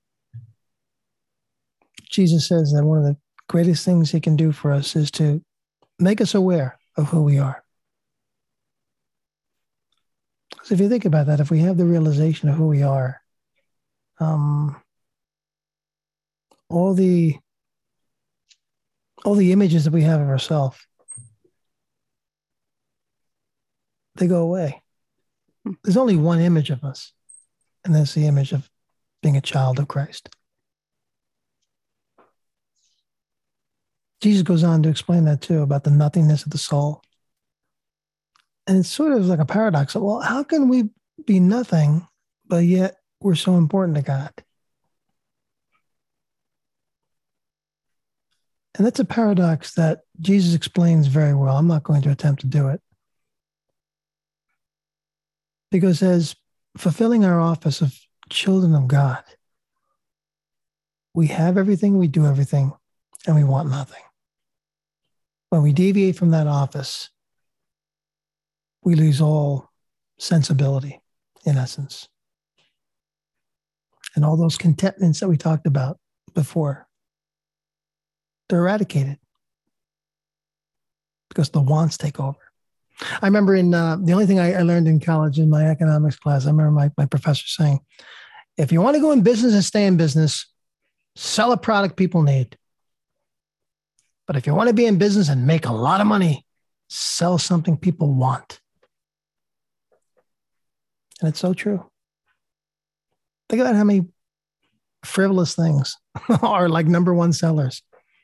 Jesus says that one of the greatest things he can do for us is to make us aware of who we are. So if you think about that, if we have the realization of who we are, all the images that we have of ourselves, they go away. There's only one image of us, and that's the image of being a child of Christ. Jesus goes on to explain that too, about the nothingness of the soul. And it's sort of like a paradox. Well, how can we be nothing, but yet we're so important to God? And that's a paradox that Jesus explains very well. I'm not going to attempt to do it. Because as fulfilling our office of children of God, we have everything, we do everything, and we want nothing. When we deviate from that office, we lose all sensibility, in essence. And all those contentments that we talked about before, they're eradicated because the wants take over. I remember the only thing I learned in college in my economics class, I remember my professor saying, if you want to go in business and stay in business, sell a product people need. But if you want to be in business and make a lot of money, sell something people want. And it's so true. Think about how many frivolous things are like number one sellers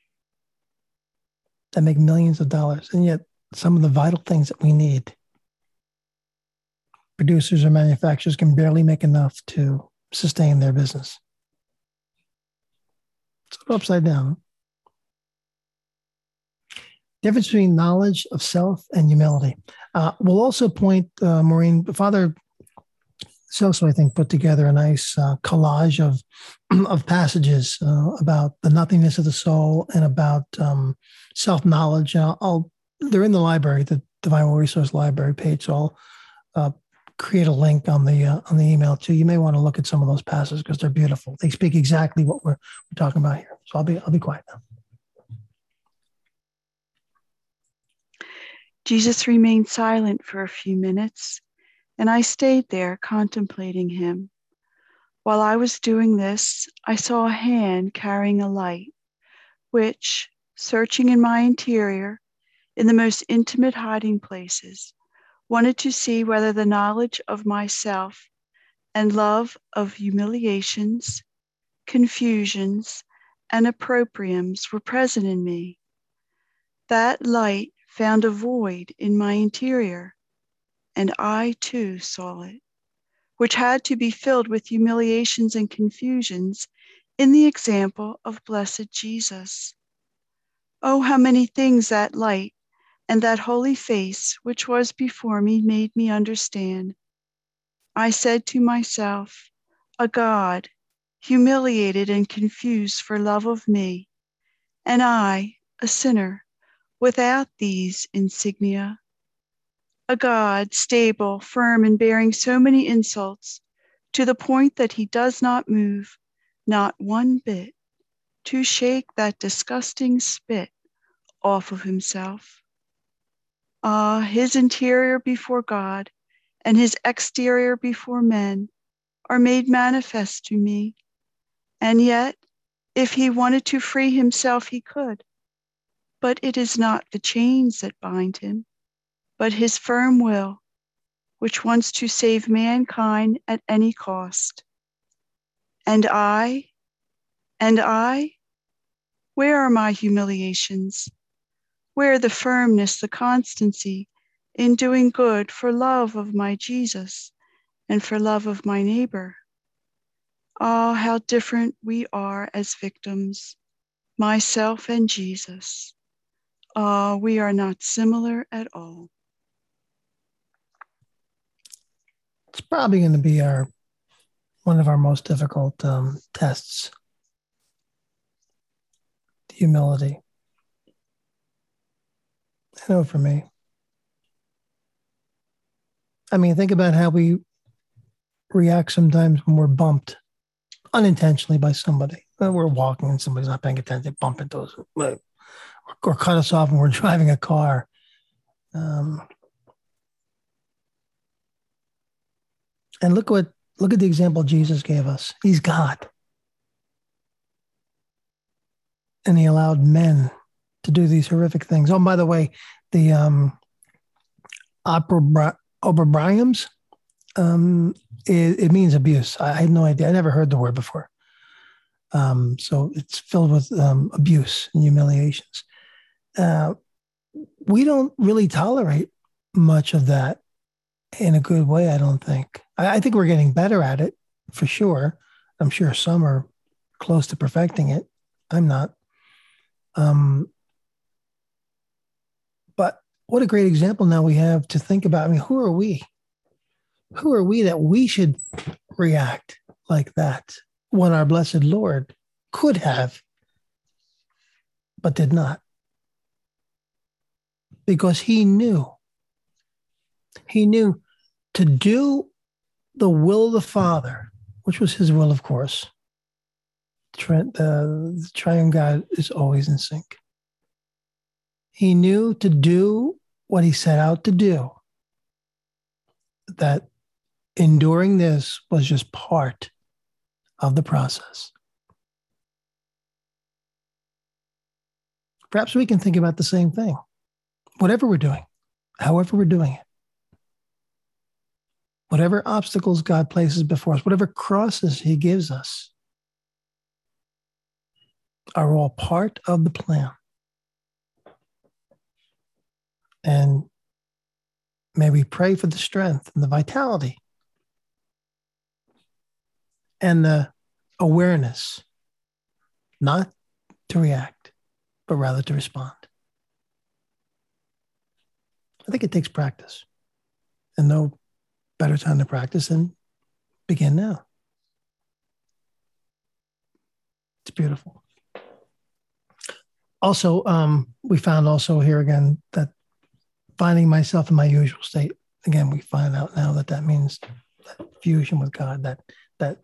that make millions of dollars. And yet some of the vital things that we need, producers or manufacturers can barely make enough to sustain their business. It's upside down. Difference between knowledge of self and humility. We'll also point, Maureen, Father Celso, I think, put together a nice collage of passages about the nothingness of the soul and about self-knowledge. They're in the library, the Divine Will Resource Library page, so I'll create a link on the email too. You may want to look at some of those passages because they're beautiful. They speak exactly what we're talking about here. So I'll be quiet now. Jesus remained silent for a few minutes, and I stayed there contemplating him. While I was doing this, I saw a hand carrying a light, which, searching in my interior, in the most intimate hiding places, wanted to see whether the knowledge of myself and love of humiliations, confusions, and opprobriums were present in me. That light found a void in my interior, and I too saw it, which had to be filled with humiliations and confusions in the example of blessed Jesus. Oh, how many things that light and that holy face which was before me made me understand. I said to myself, a God, humiliated and confused for love of me, and I, a sinner, without these insignia. A God, stable, firm, and bearing so many insults, to the point that he does not move, not one bit, to shake that disgusting spit off of himself. Ah, his interior before God and his exterior before men are made manifest to me. And yet, if he wanted to free himself, he could. But it is not the chains that bind him, but his firm will, which wants to save mankind at any cost. And I, where are my humiliations? Where the firmness, the constancy in doing good for love of my Jesus and for love of my neighbor? Oh, how different we are as victims. myself and Jesus. We are not similar at all. It's probably going to be one of our most difficult tests. Humility. I know for me. I mean, think about how we react sometimes when we're bumped unintentionally by somebody. We're walking and somebody's not paying attention, they bump into us, or cut us off when we're driving a car. And look at the example Jesus gave us. He's God. And he allowed men to do these horrific things. Oh, by the way, the Oberbriums, it means abuse. I had no idea. I never heard the word before. So it's filled with abuse and humiliations. We don't really tolerate much of that in a good way, I don't think. I think we're getting better at it, for sure. I'm sure some are close to perfecting it. I'm not. But what a great example now we have to think about. I mean, who are we? Who are we that we should react like that when our blessed Lord could have, but did not? Because he knew to do the will of the Father, which was his will, of course. The triune God is always in sync. He knew to do what he set out to do, that enduring this was just part of the process. Perhaps we can think about the same thing. Whatever we're doing, however we're doing it, whatever obstacles God places before us, whatever crosses he gives us, are all part of the plan. And may we pray for the strength and the vitality and the awareness, not to react, but rather to respond. I think it takes practice, and no better time to practice than begin now. It's beautiful. Also, we found also here again that finding myself in my usual state, again, we find out now that means that fusion with God, that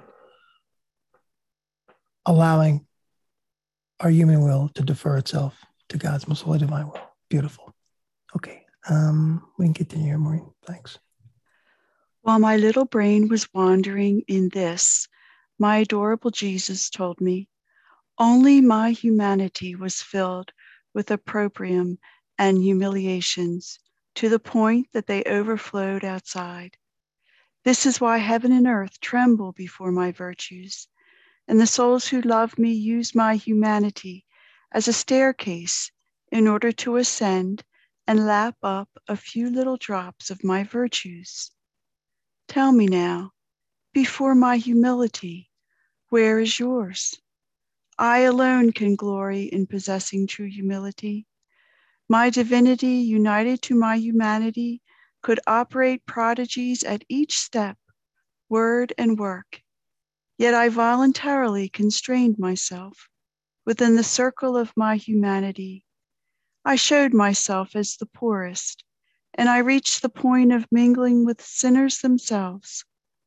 allowing our human will to defer itself to God's most holy divine will. Beautiful. Okay, we can continue here, Maureen. Thanks. While my little brain was wandering in this, my adorable Jesus told me, only my humanity was filled with opprobrium and humiliations to the point that they overflowed outside. This is why heaven and earth tremble before my virtues, and the souls who love me use my humanity as a staircase in order to ascend and lap up a few little drops of my virtues. Tell me now, before my humility, where is yours? I alone can glory in possessing true humility. My divinity united to my humanity could operate prodigies at each step, word, and work. Yet I voluntarily constrained myself within the circle of my humanity. I showed myself as the poorest, and I reached the point of mingling with sinners themselves.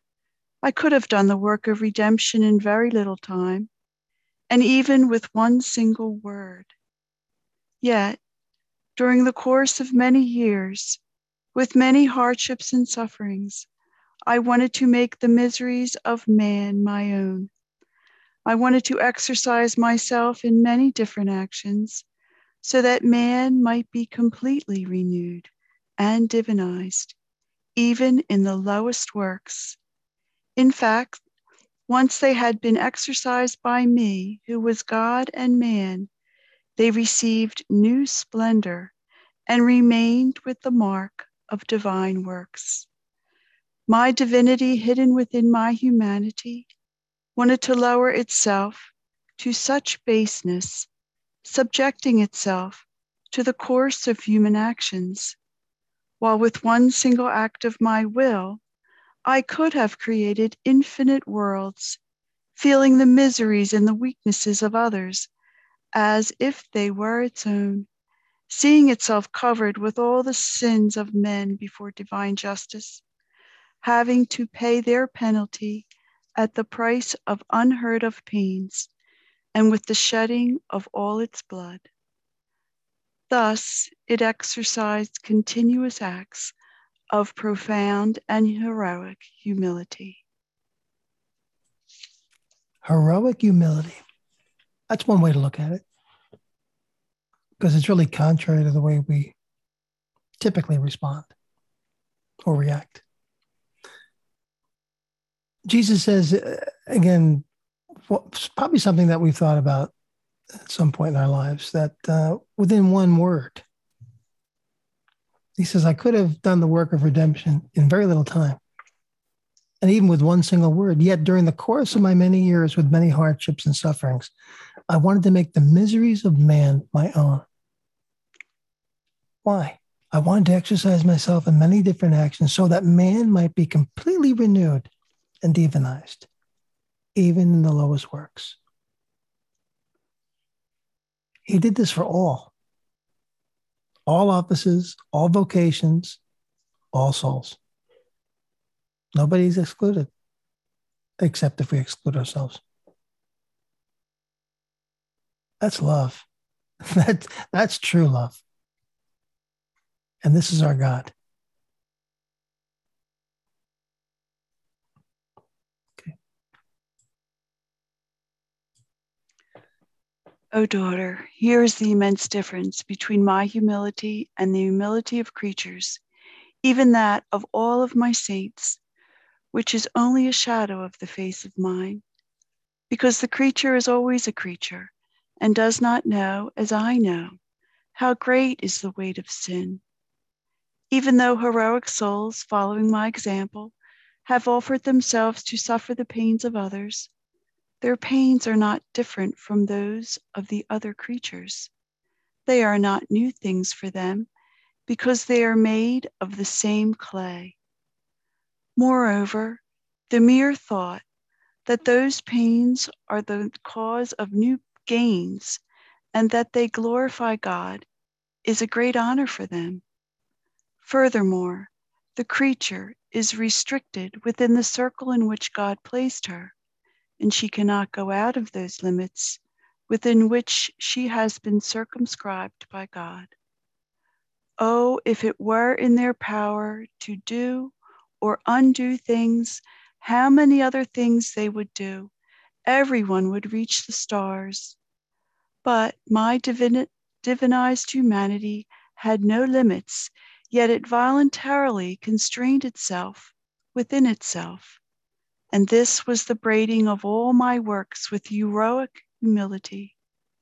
I could have done the work of redemption in very little time, and even with one single word. Yet, during the course of many years, with many hardships and sufferings, I wanted to make the miseries of man my own. I wanted to exercise myself in many different actions so that man might be completely renewed and divinized, even in the lowest works. In fact, once they had been exercised by me, who was God and man, they received new splendor and remained with the mark of divine works. My divinity hidden within my humanity wanted to lower itself to such baseness subjecting itself to the course of human actions, while with one single act of my will, I could have created infinite worlds, feeling the miseries and the weaknesses of others as if they were its own, seeing itself covered with all the sins of men before divine justice, having to pay their penalty at the price of unheard of pains and with the shedding of all its blood. Thus, it exercised continuous acts of profound and heroic humility. Heroic humility. That's one way to look at it, because it's really contrary to the way we typically respond or react. Jesus says, again, probably something that we've thought about at some point in our lives, that within one word, he says, I could have done the work of redemption in very little time. And even with one single word, yet during the course of my many years with many hardships and sufferings, I wanted to make the miseries of man my own. Why? I wanted to exercise myself in many different actions so that man might be completely renewed and divinized, even in the lowest works. He did this for all offices, all vocations, all souls. Nobody's excluded, except if we exclude ourselves. That's love. That's true love. And this is our God. Okay. O daughter, here is the immense difference between my humility and the humility of creatures, even that of all of my saints, which is only a shadow of the face of mine, because the creature is always a creature and does not know, as I know, how great is the weight of sin. Even though heroic souls, following my example, have offered themselves to suffer the pains of others, their pains are not different from those of the other creatures. They are not new things for them, because they are made of the same clay. Moreover, the mere thought that those pains are the cause of new gains and that they glorify God is a great honor for them. Furthermore, the creature is restricted within the circle in which God placed her, and she cannot go out of those limits within which she has been circumscribed by God. Oh, if it were in their power to do or undo things, how many other things they would do. Everyone would reach the stars. But my divinized humanity had no limits, yet it voluntarily constrained itself within itself. And this was the braiding of all my works with heroic humility.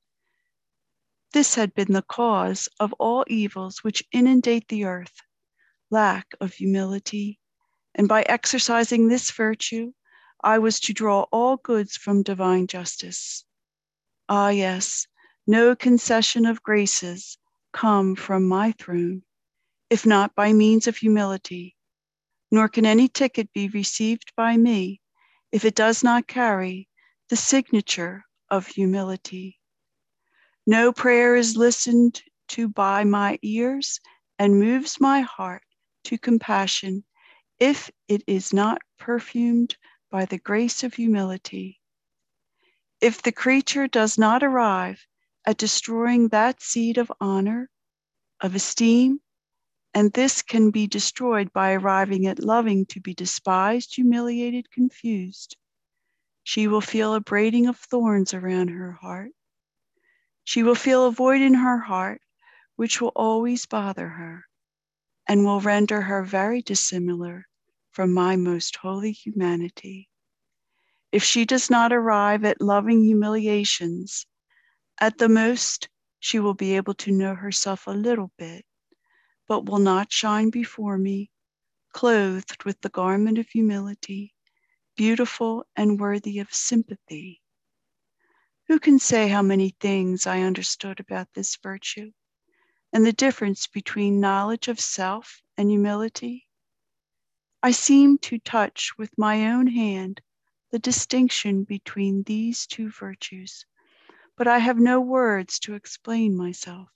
This had been the cause of all evils which inundate the earth, lack of humility, and by exercising this virtue, I was to draw all goods from divine justice. Ah, yes, no concession of graces come from my throne, if not by means of humility, nor can any ticket be received by me if it does not carry the signature of humility. No prayer is listened to by my ears and moves my heart to compassion if it is not perfumed by the grace of humility. If the creature does not arrive at destroying that seed of honor, of esteem, and this can be destroyed by arriving at loving to be despised, humiliated, confused, she will feel a braiding of thorns around her heart. She will feel a void in her heart which will always bother her and will render her very dissimilar from my most holy humanity. If she does not arrive at loving humiliations, at the most she will be able to know herself a little bit, but will not shine before me, clothed with the garment of humility, beautiful and worthy of sympathy. Who can say how many things I understood about this virtue and the difference between knowledge of self and humility? I seem to touch with my own hand the distinction between these two virtues, but I have no words to explain myself.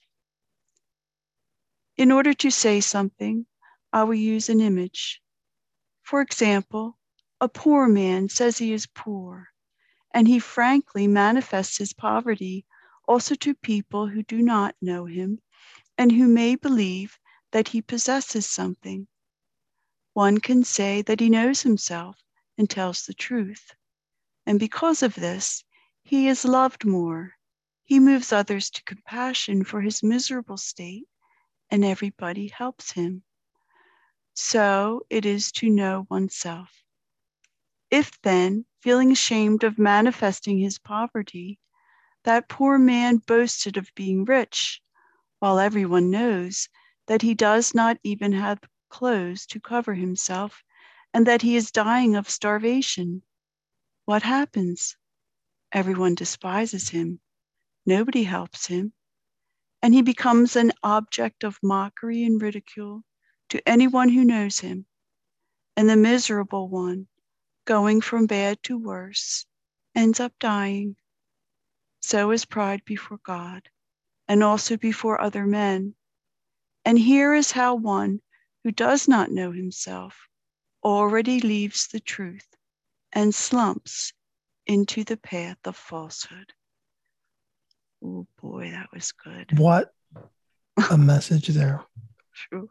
In order to say something, I will use an image. For example, a poor man says he is poor, and he frankly manifests his poverty also to people who do not know him and who may believe that he possesses something. One can say that he knows himself and tells the truth, and because of this, he is loved more. He moves others to compassion for his miserable state, and everybody helps him. So it is to know oneself. If then, feeling ashamed of manifesting his poverty, that poor man boasted of being rich, while everyone knows that he does not even have clothes to cover himself and that he is dying of starvation, what happens? Everyone despises him. Nobody helps him. And he becomes an object of mockery and ridicule to anyone who knows him. And the miserable one, going from bad to worse, ends up dying. So is pride before God, and also before other men. And here is how one who does not know himself already leaves the truth and slumps into the path of falsehood. Oh boy, that was good. What a message there. True.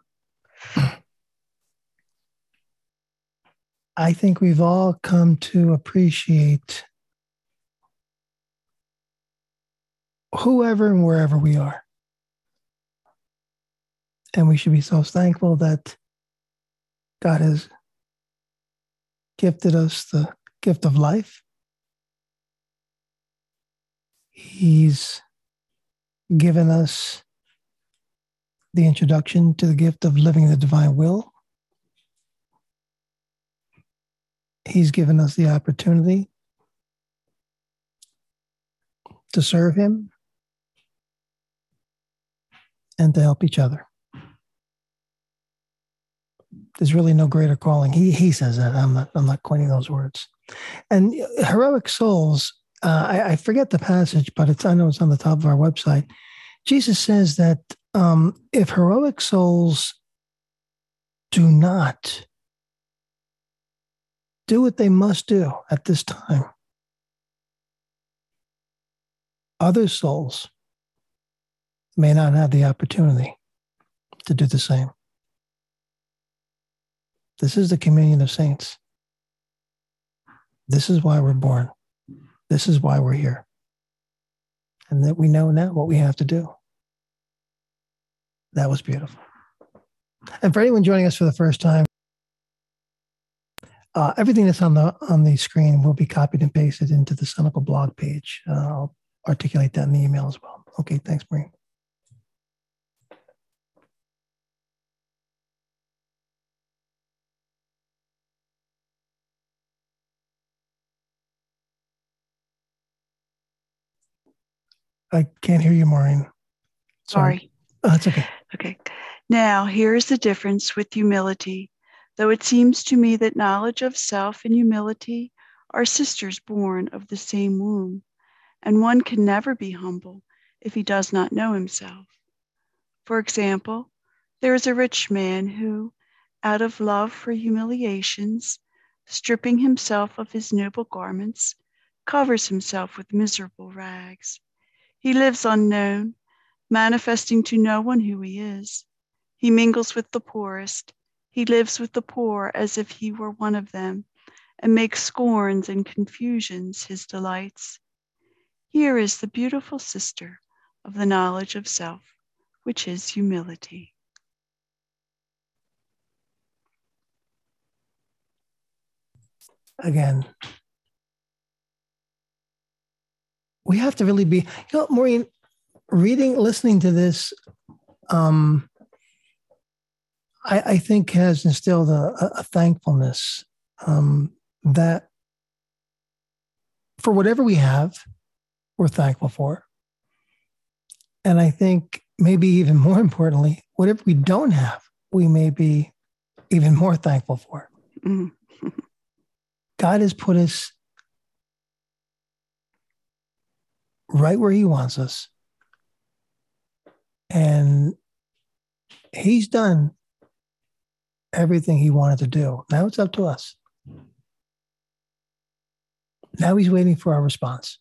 I think we've all come to appreciate whoever and wherever we are. And we should be so thankful that God has gifted us the gift of life. He's given us the introduction to the gift of living the divine will. He's given us the opportunity to serve him and to help each other. There's really no greater calling. He says that. I'm not coining those words. And heroic souls, I forget the passage, but I know it's on the top of our website. Jesus says that if heroic souls do not do what they must do at this time, other souls may not have the opportunity to do the same. This is the communion of saints. This is why we're born. This is why we're here. And that we know now what we have to do. That was beautiful. And for anyone joining us for the first time, everything that's on the screen will be copied and pasted into the Senecal blog page. I'll articulate that in the email as well. Okay, thanks, Maureen. I can't hear you, Maureen. Sorry. Oh, that's okay. Okay. Now, here is the difference with humility. Though it seems to me that knowledge of self and humility are sisters born of the same womb, and one can never be humble if he does not know himself. For example, there is a rich man who, out of love for humiliations, stripping himself of his noble garments, covers himself with miserable rags. He lives unknown, manifesting to no one who he is. He mingles with the poorest. He lives with the poor as if he were one of them, and makes scorns and confusions his delights. Here is the beautiful sister of the knowledge of self, which is humility. Again, we have to really be, Maureen, listening to this, I think has instilled a thankfulness that for whatever we have, we're thankful for. And I think maybe even more importantly, whatever we don't have, we may be even more thankful for. Mm-hmm. God has put us right where he wants us. And he's done everything he wanted to do. Now it's up to us. Now he's waiting for our response.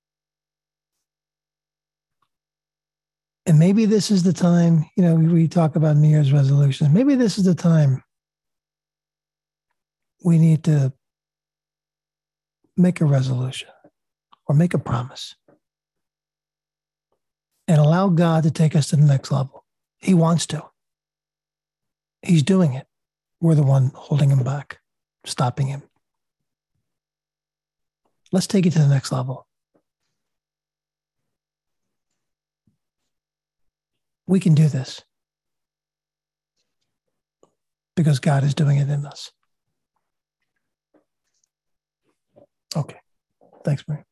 And maybe this is the time, we talk about New Year's resolutions. Maybe this is the time we need to make a resolution or make a promise and allow God to take us to the next level. He wants to. He's doing it. We're the one holding him back, stopping him. Let's take it to the next level. We can do this because God is doing it in us. Okay. Thanks, Marie.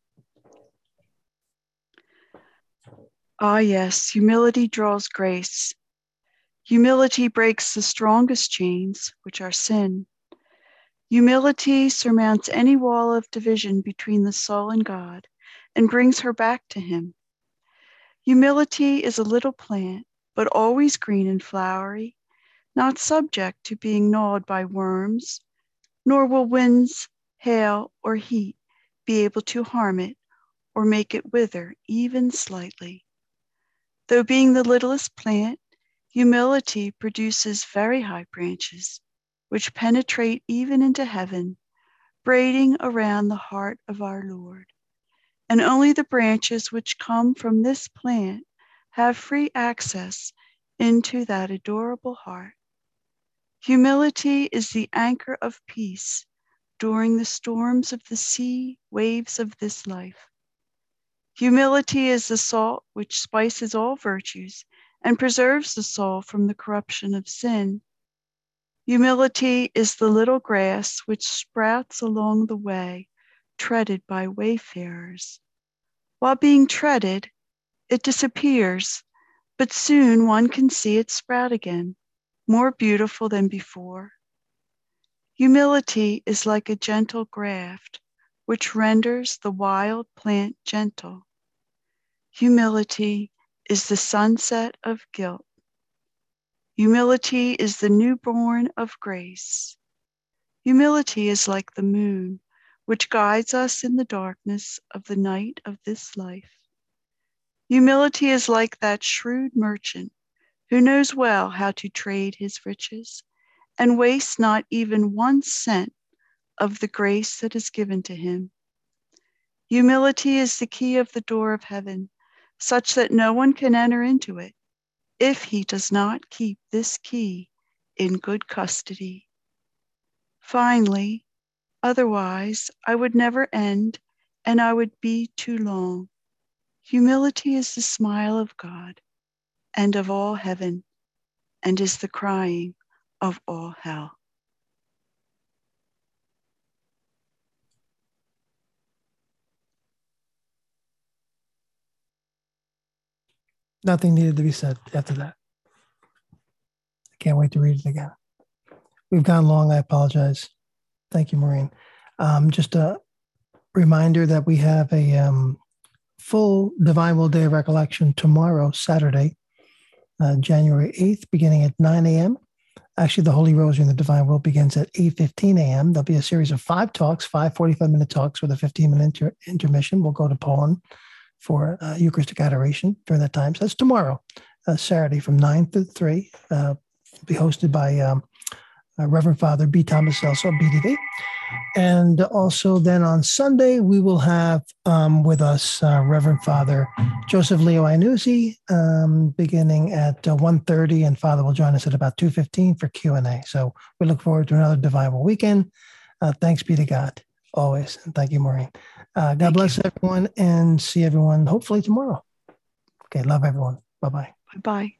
Ah, yes, humility draws grace. Humility breaks the strongest chains, which are sin. Humility surmounts any wall of division between the soul and God and brings her back to him. Humility is a little plant, but always green and flowery, not subject to being gnawed by worms, nor will winds, hail, or heat be able to harm it or make it wither even slightly. Though being the littlest plant, humility produces very high branches, which penetrate even into heaven, braiding around the heart of our Lord. And only the branches which come from this plant have free access into that adorable heart. Humility is the anchor of peace during the storms of the sea waves of this life. Humility is the salt which spices all virtues and preserves the soul from the corruption of sin. Humility is the little grass which sprouts along the way, treaded by wayfarers. While being treaded, it disappears, but soon one can see it sprout again, more beautiful than before. Humility is like a gentle graft, which renders the wild plant gentle. Humility is the sunset of guilt. Humility is the newborn of grace. Humility is like the moon, which guides us in the darkness of the night of this life. Humility is like that shrewd merchant who knows well how to trade his riches and wastes not even 1 cent of the grace that is given to him. Humility is the key of the door of heaven, such that no one can enter into it if he does not keep this key in good custody. Finally, otherwise I would never end and I would be too long. Humility is the smile of God and of all heaven, and is the crying of all hell. Nothing needed to be said after that. I can't wait to read it again. We've gone long. I apologize. Thank you, Maureen. Just a reminder that we have a full Divine Will Day of Recollection tomorrow, Saturday, January 8th, beginning at 9 a.m. Actually, the Holy Rosary and the Divine Will begins at 8:15 a.m. There'll be a series of 5 talks, 5 45-minute talks with a 15-minute intermission. We'll go to Poland for Eucharistic adoration during that time. So that's tomorrow, Saturday from 9 to 3. Be hosted by Reverend Father B. Thomas Celso, BDV. And also then on Sunday, we will have with us Reverend Father Joseph Leo Iannuzzi, beginning at 1:30, and Father will join us at about 2:15 for Q&A. So we look forward to another Divine Will weekend. Thanks be to God, always. And thank you, Maureen. God bless everyone, and see everyone hopefully tomorrow. Okay, love everyone. Bye-bye. Bye-bye.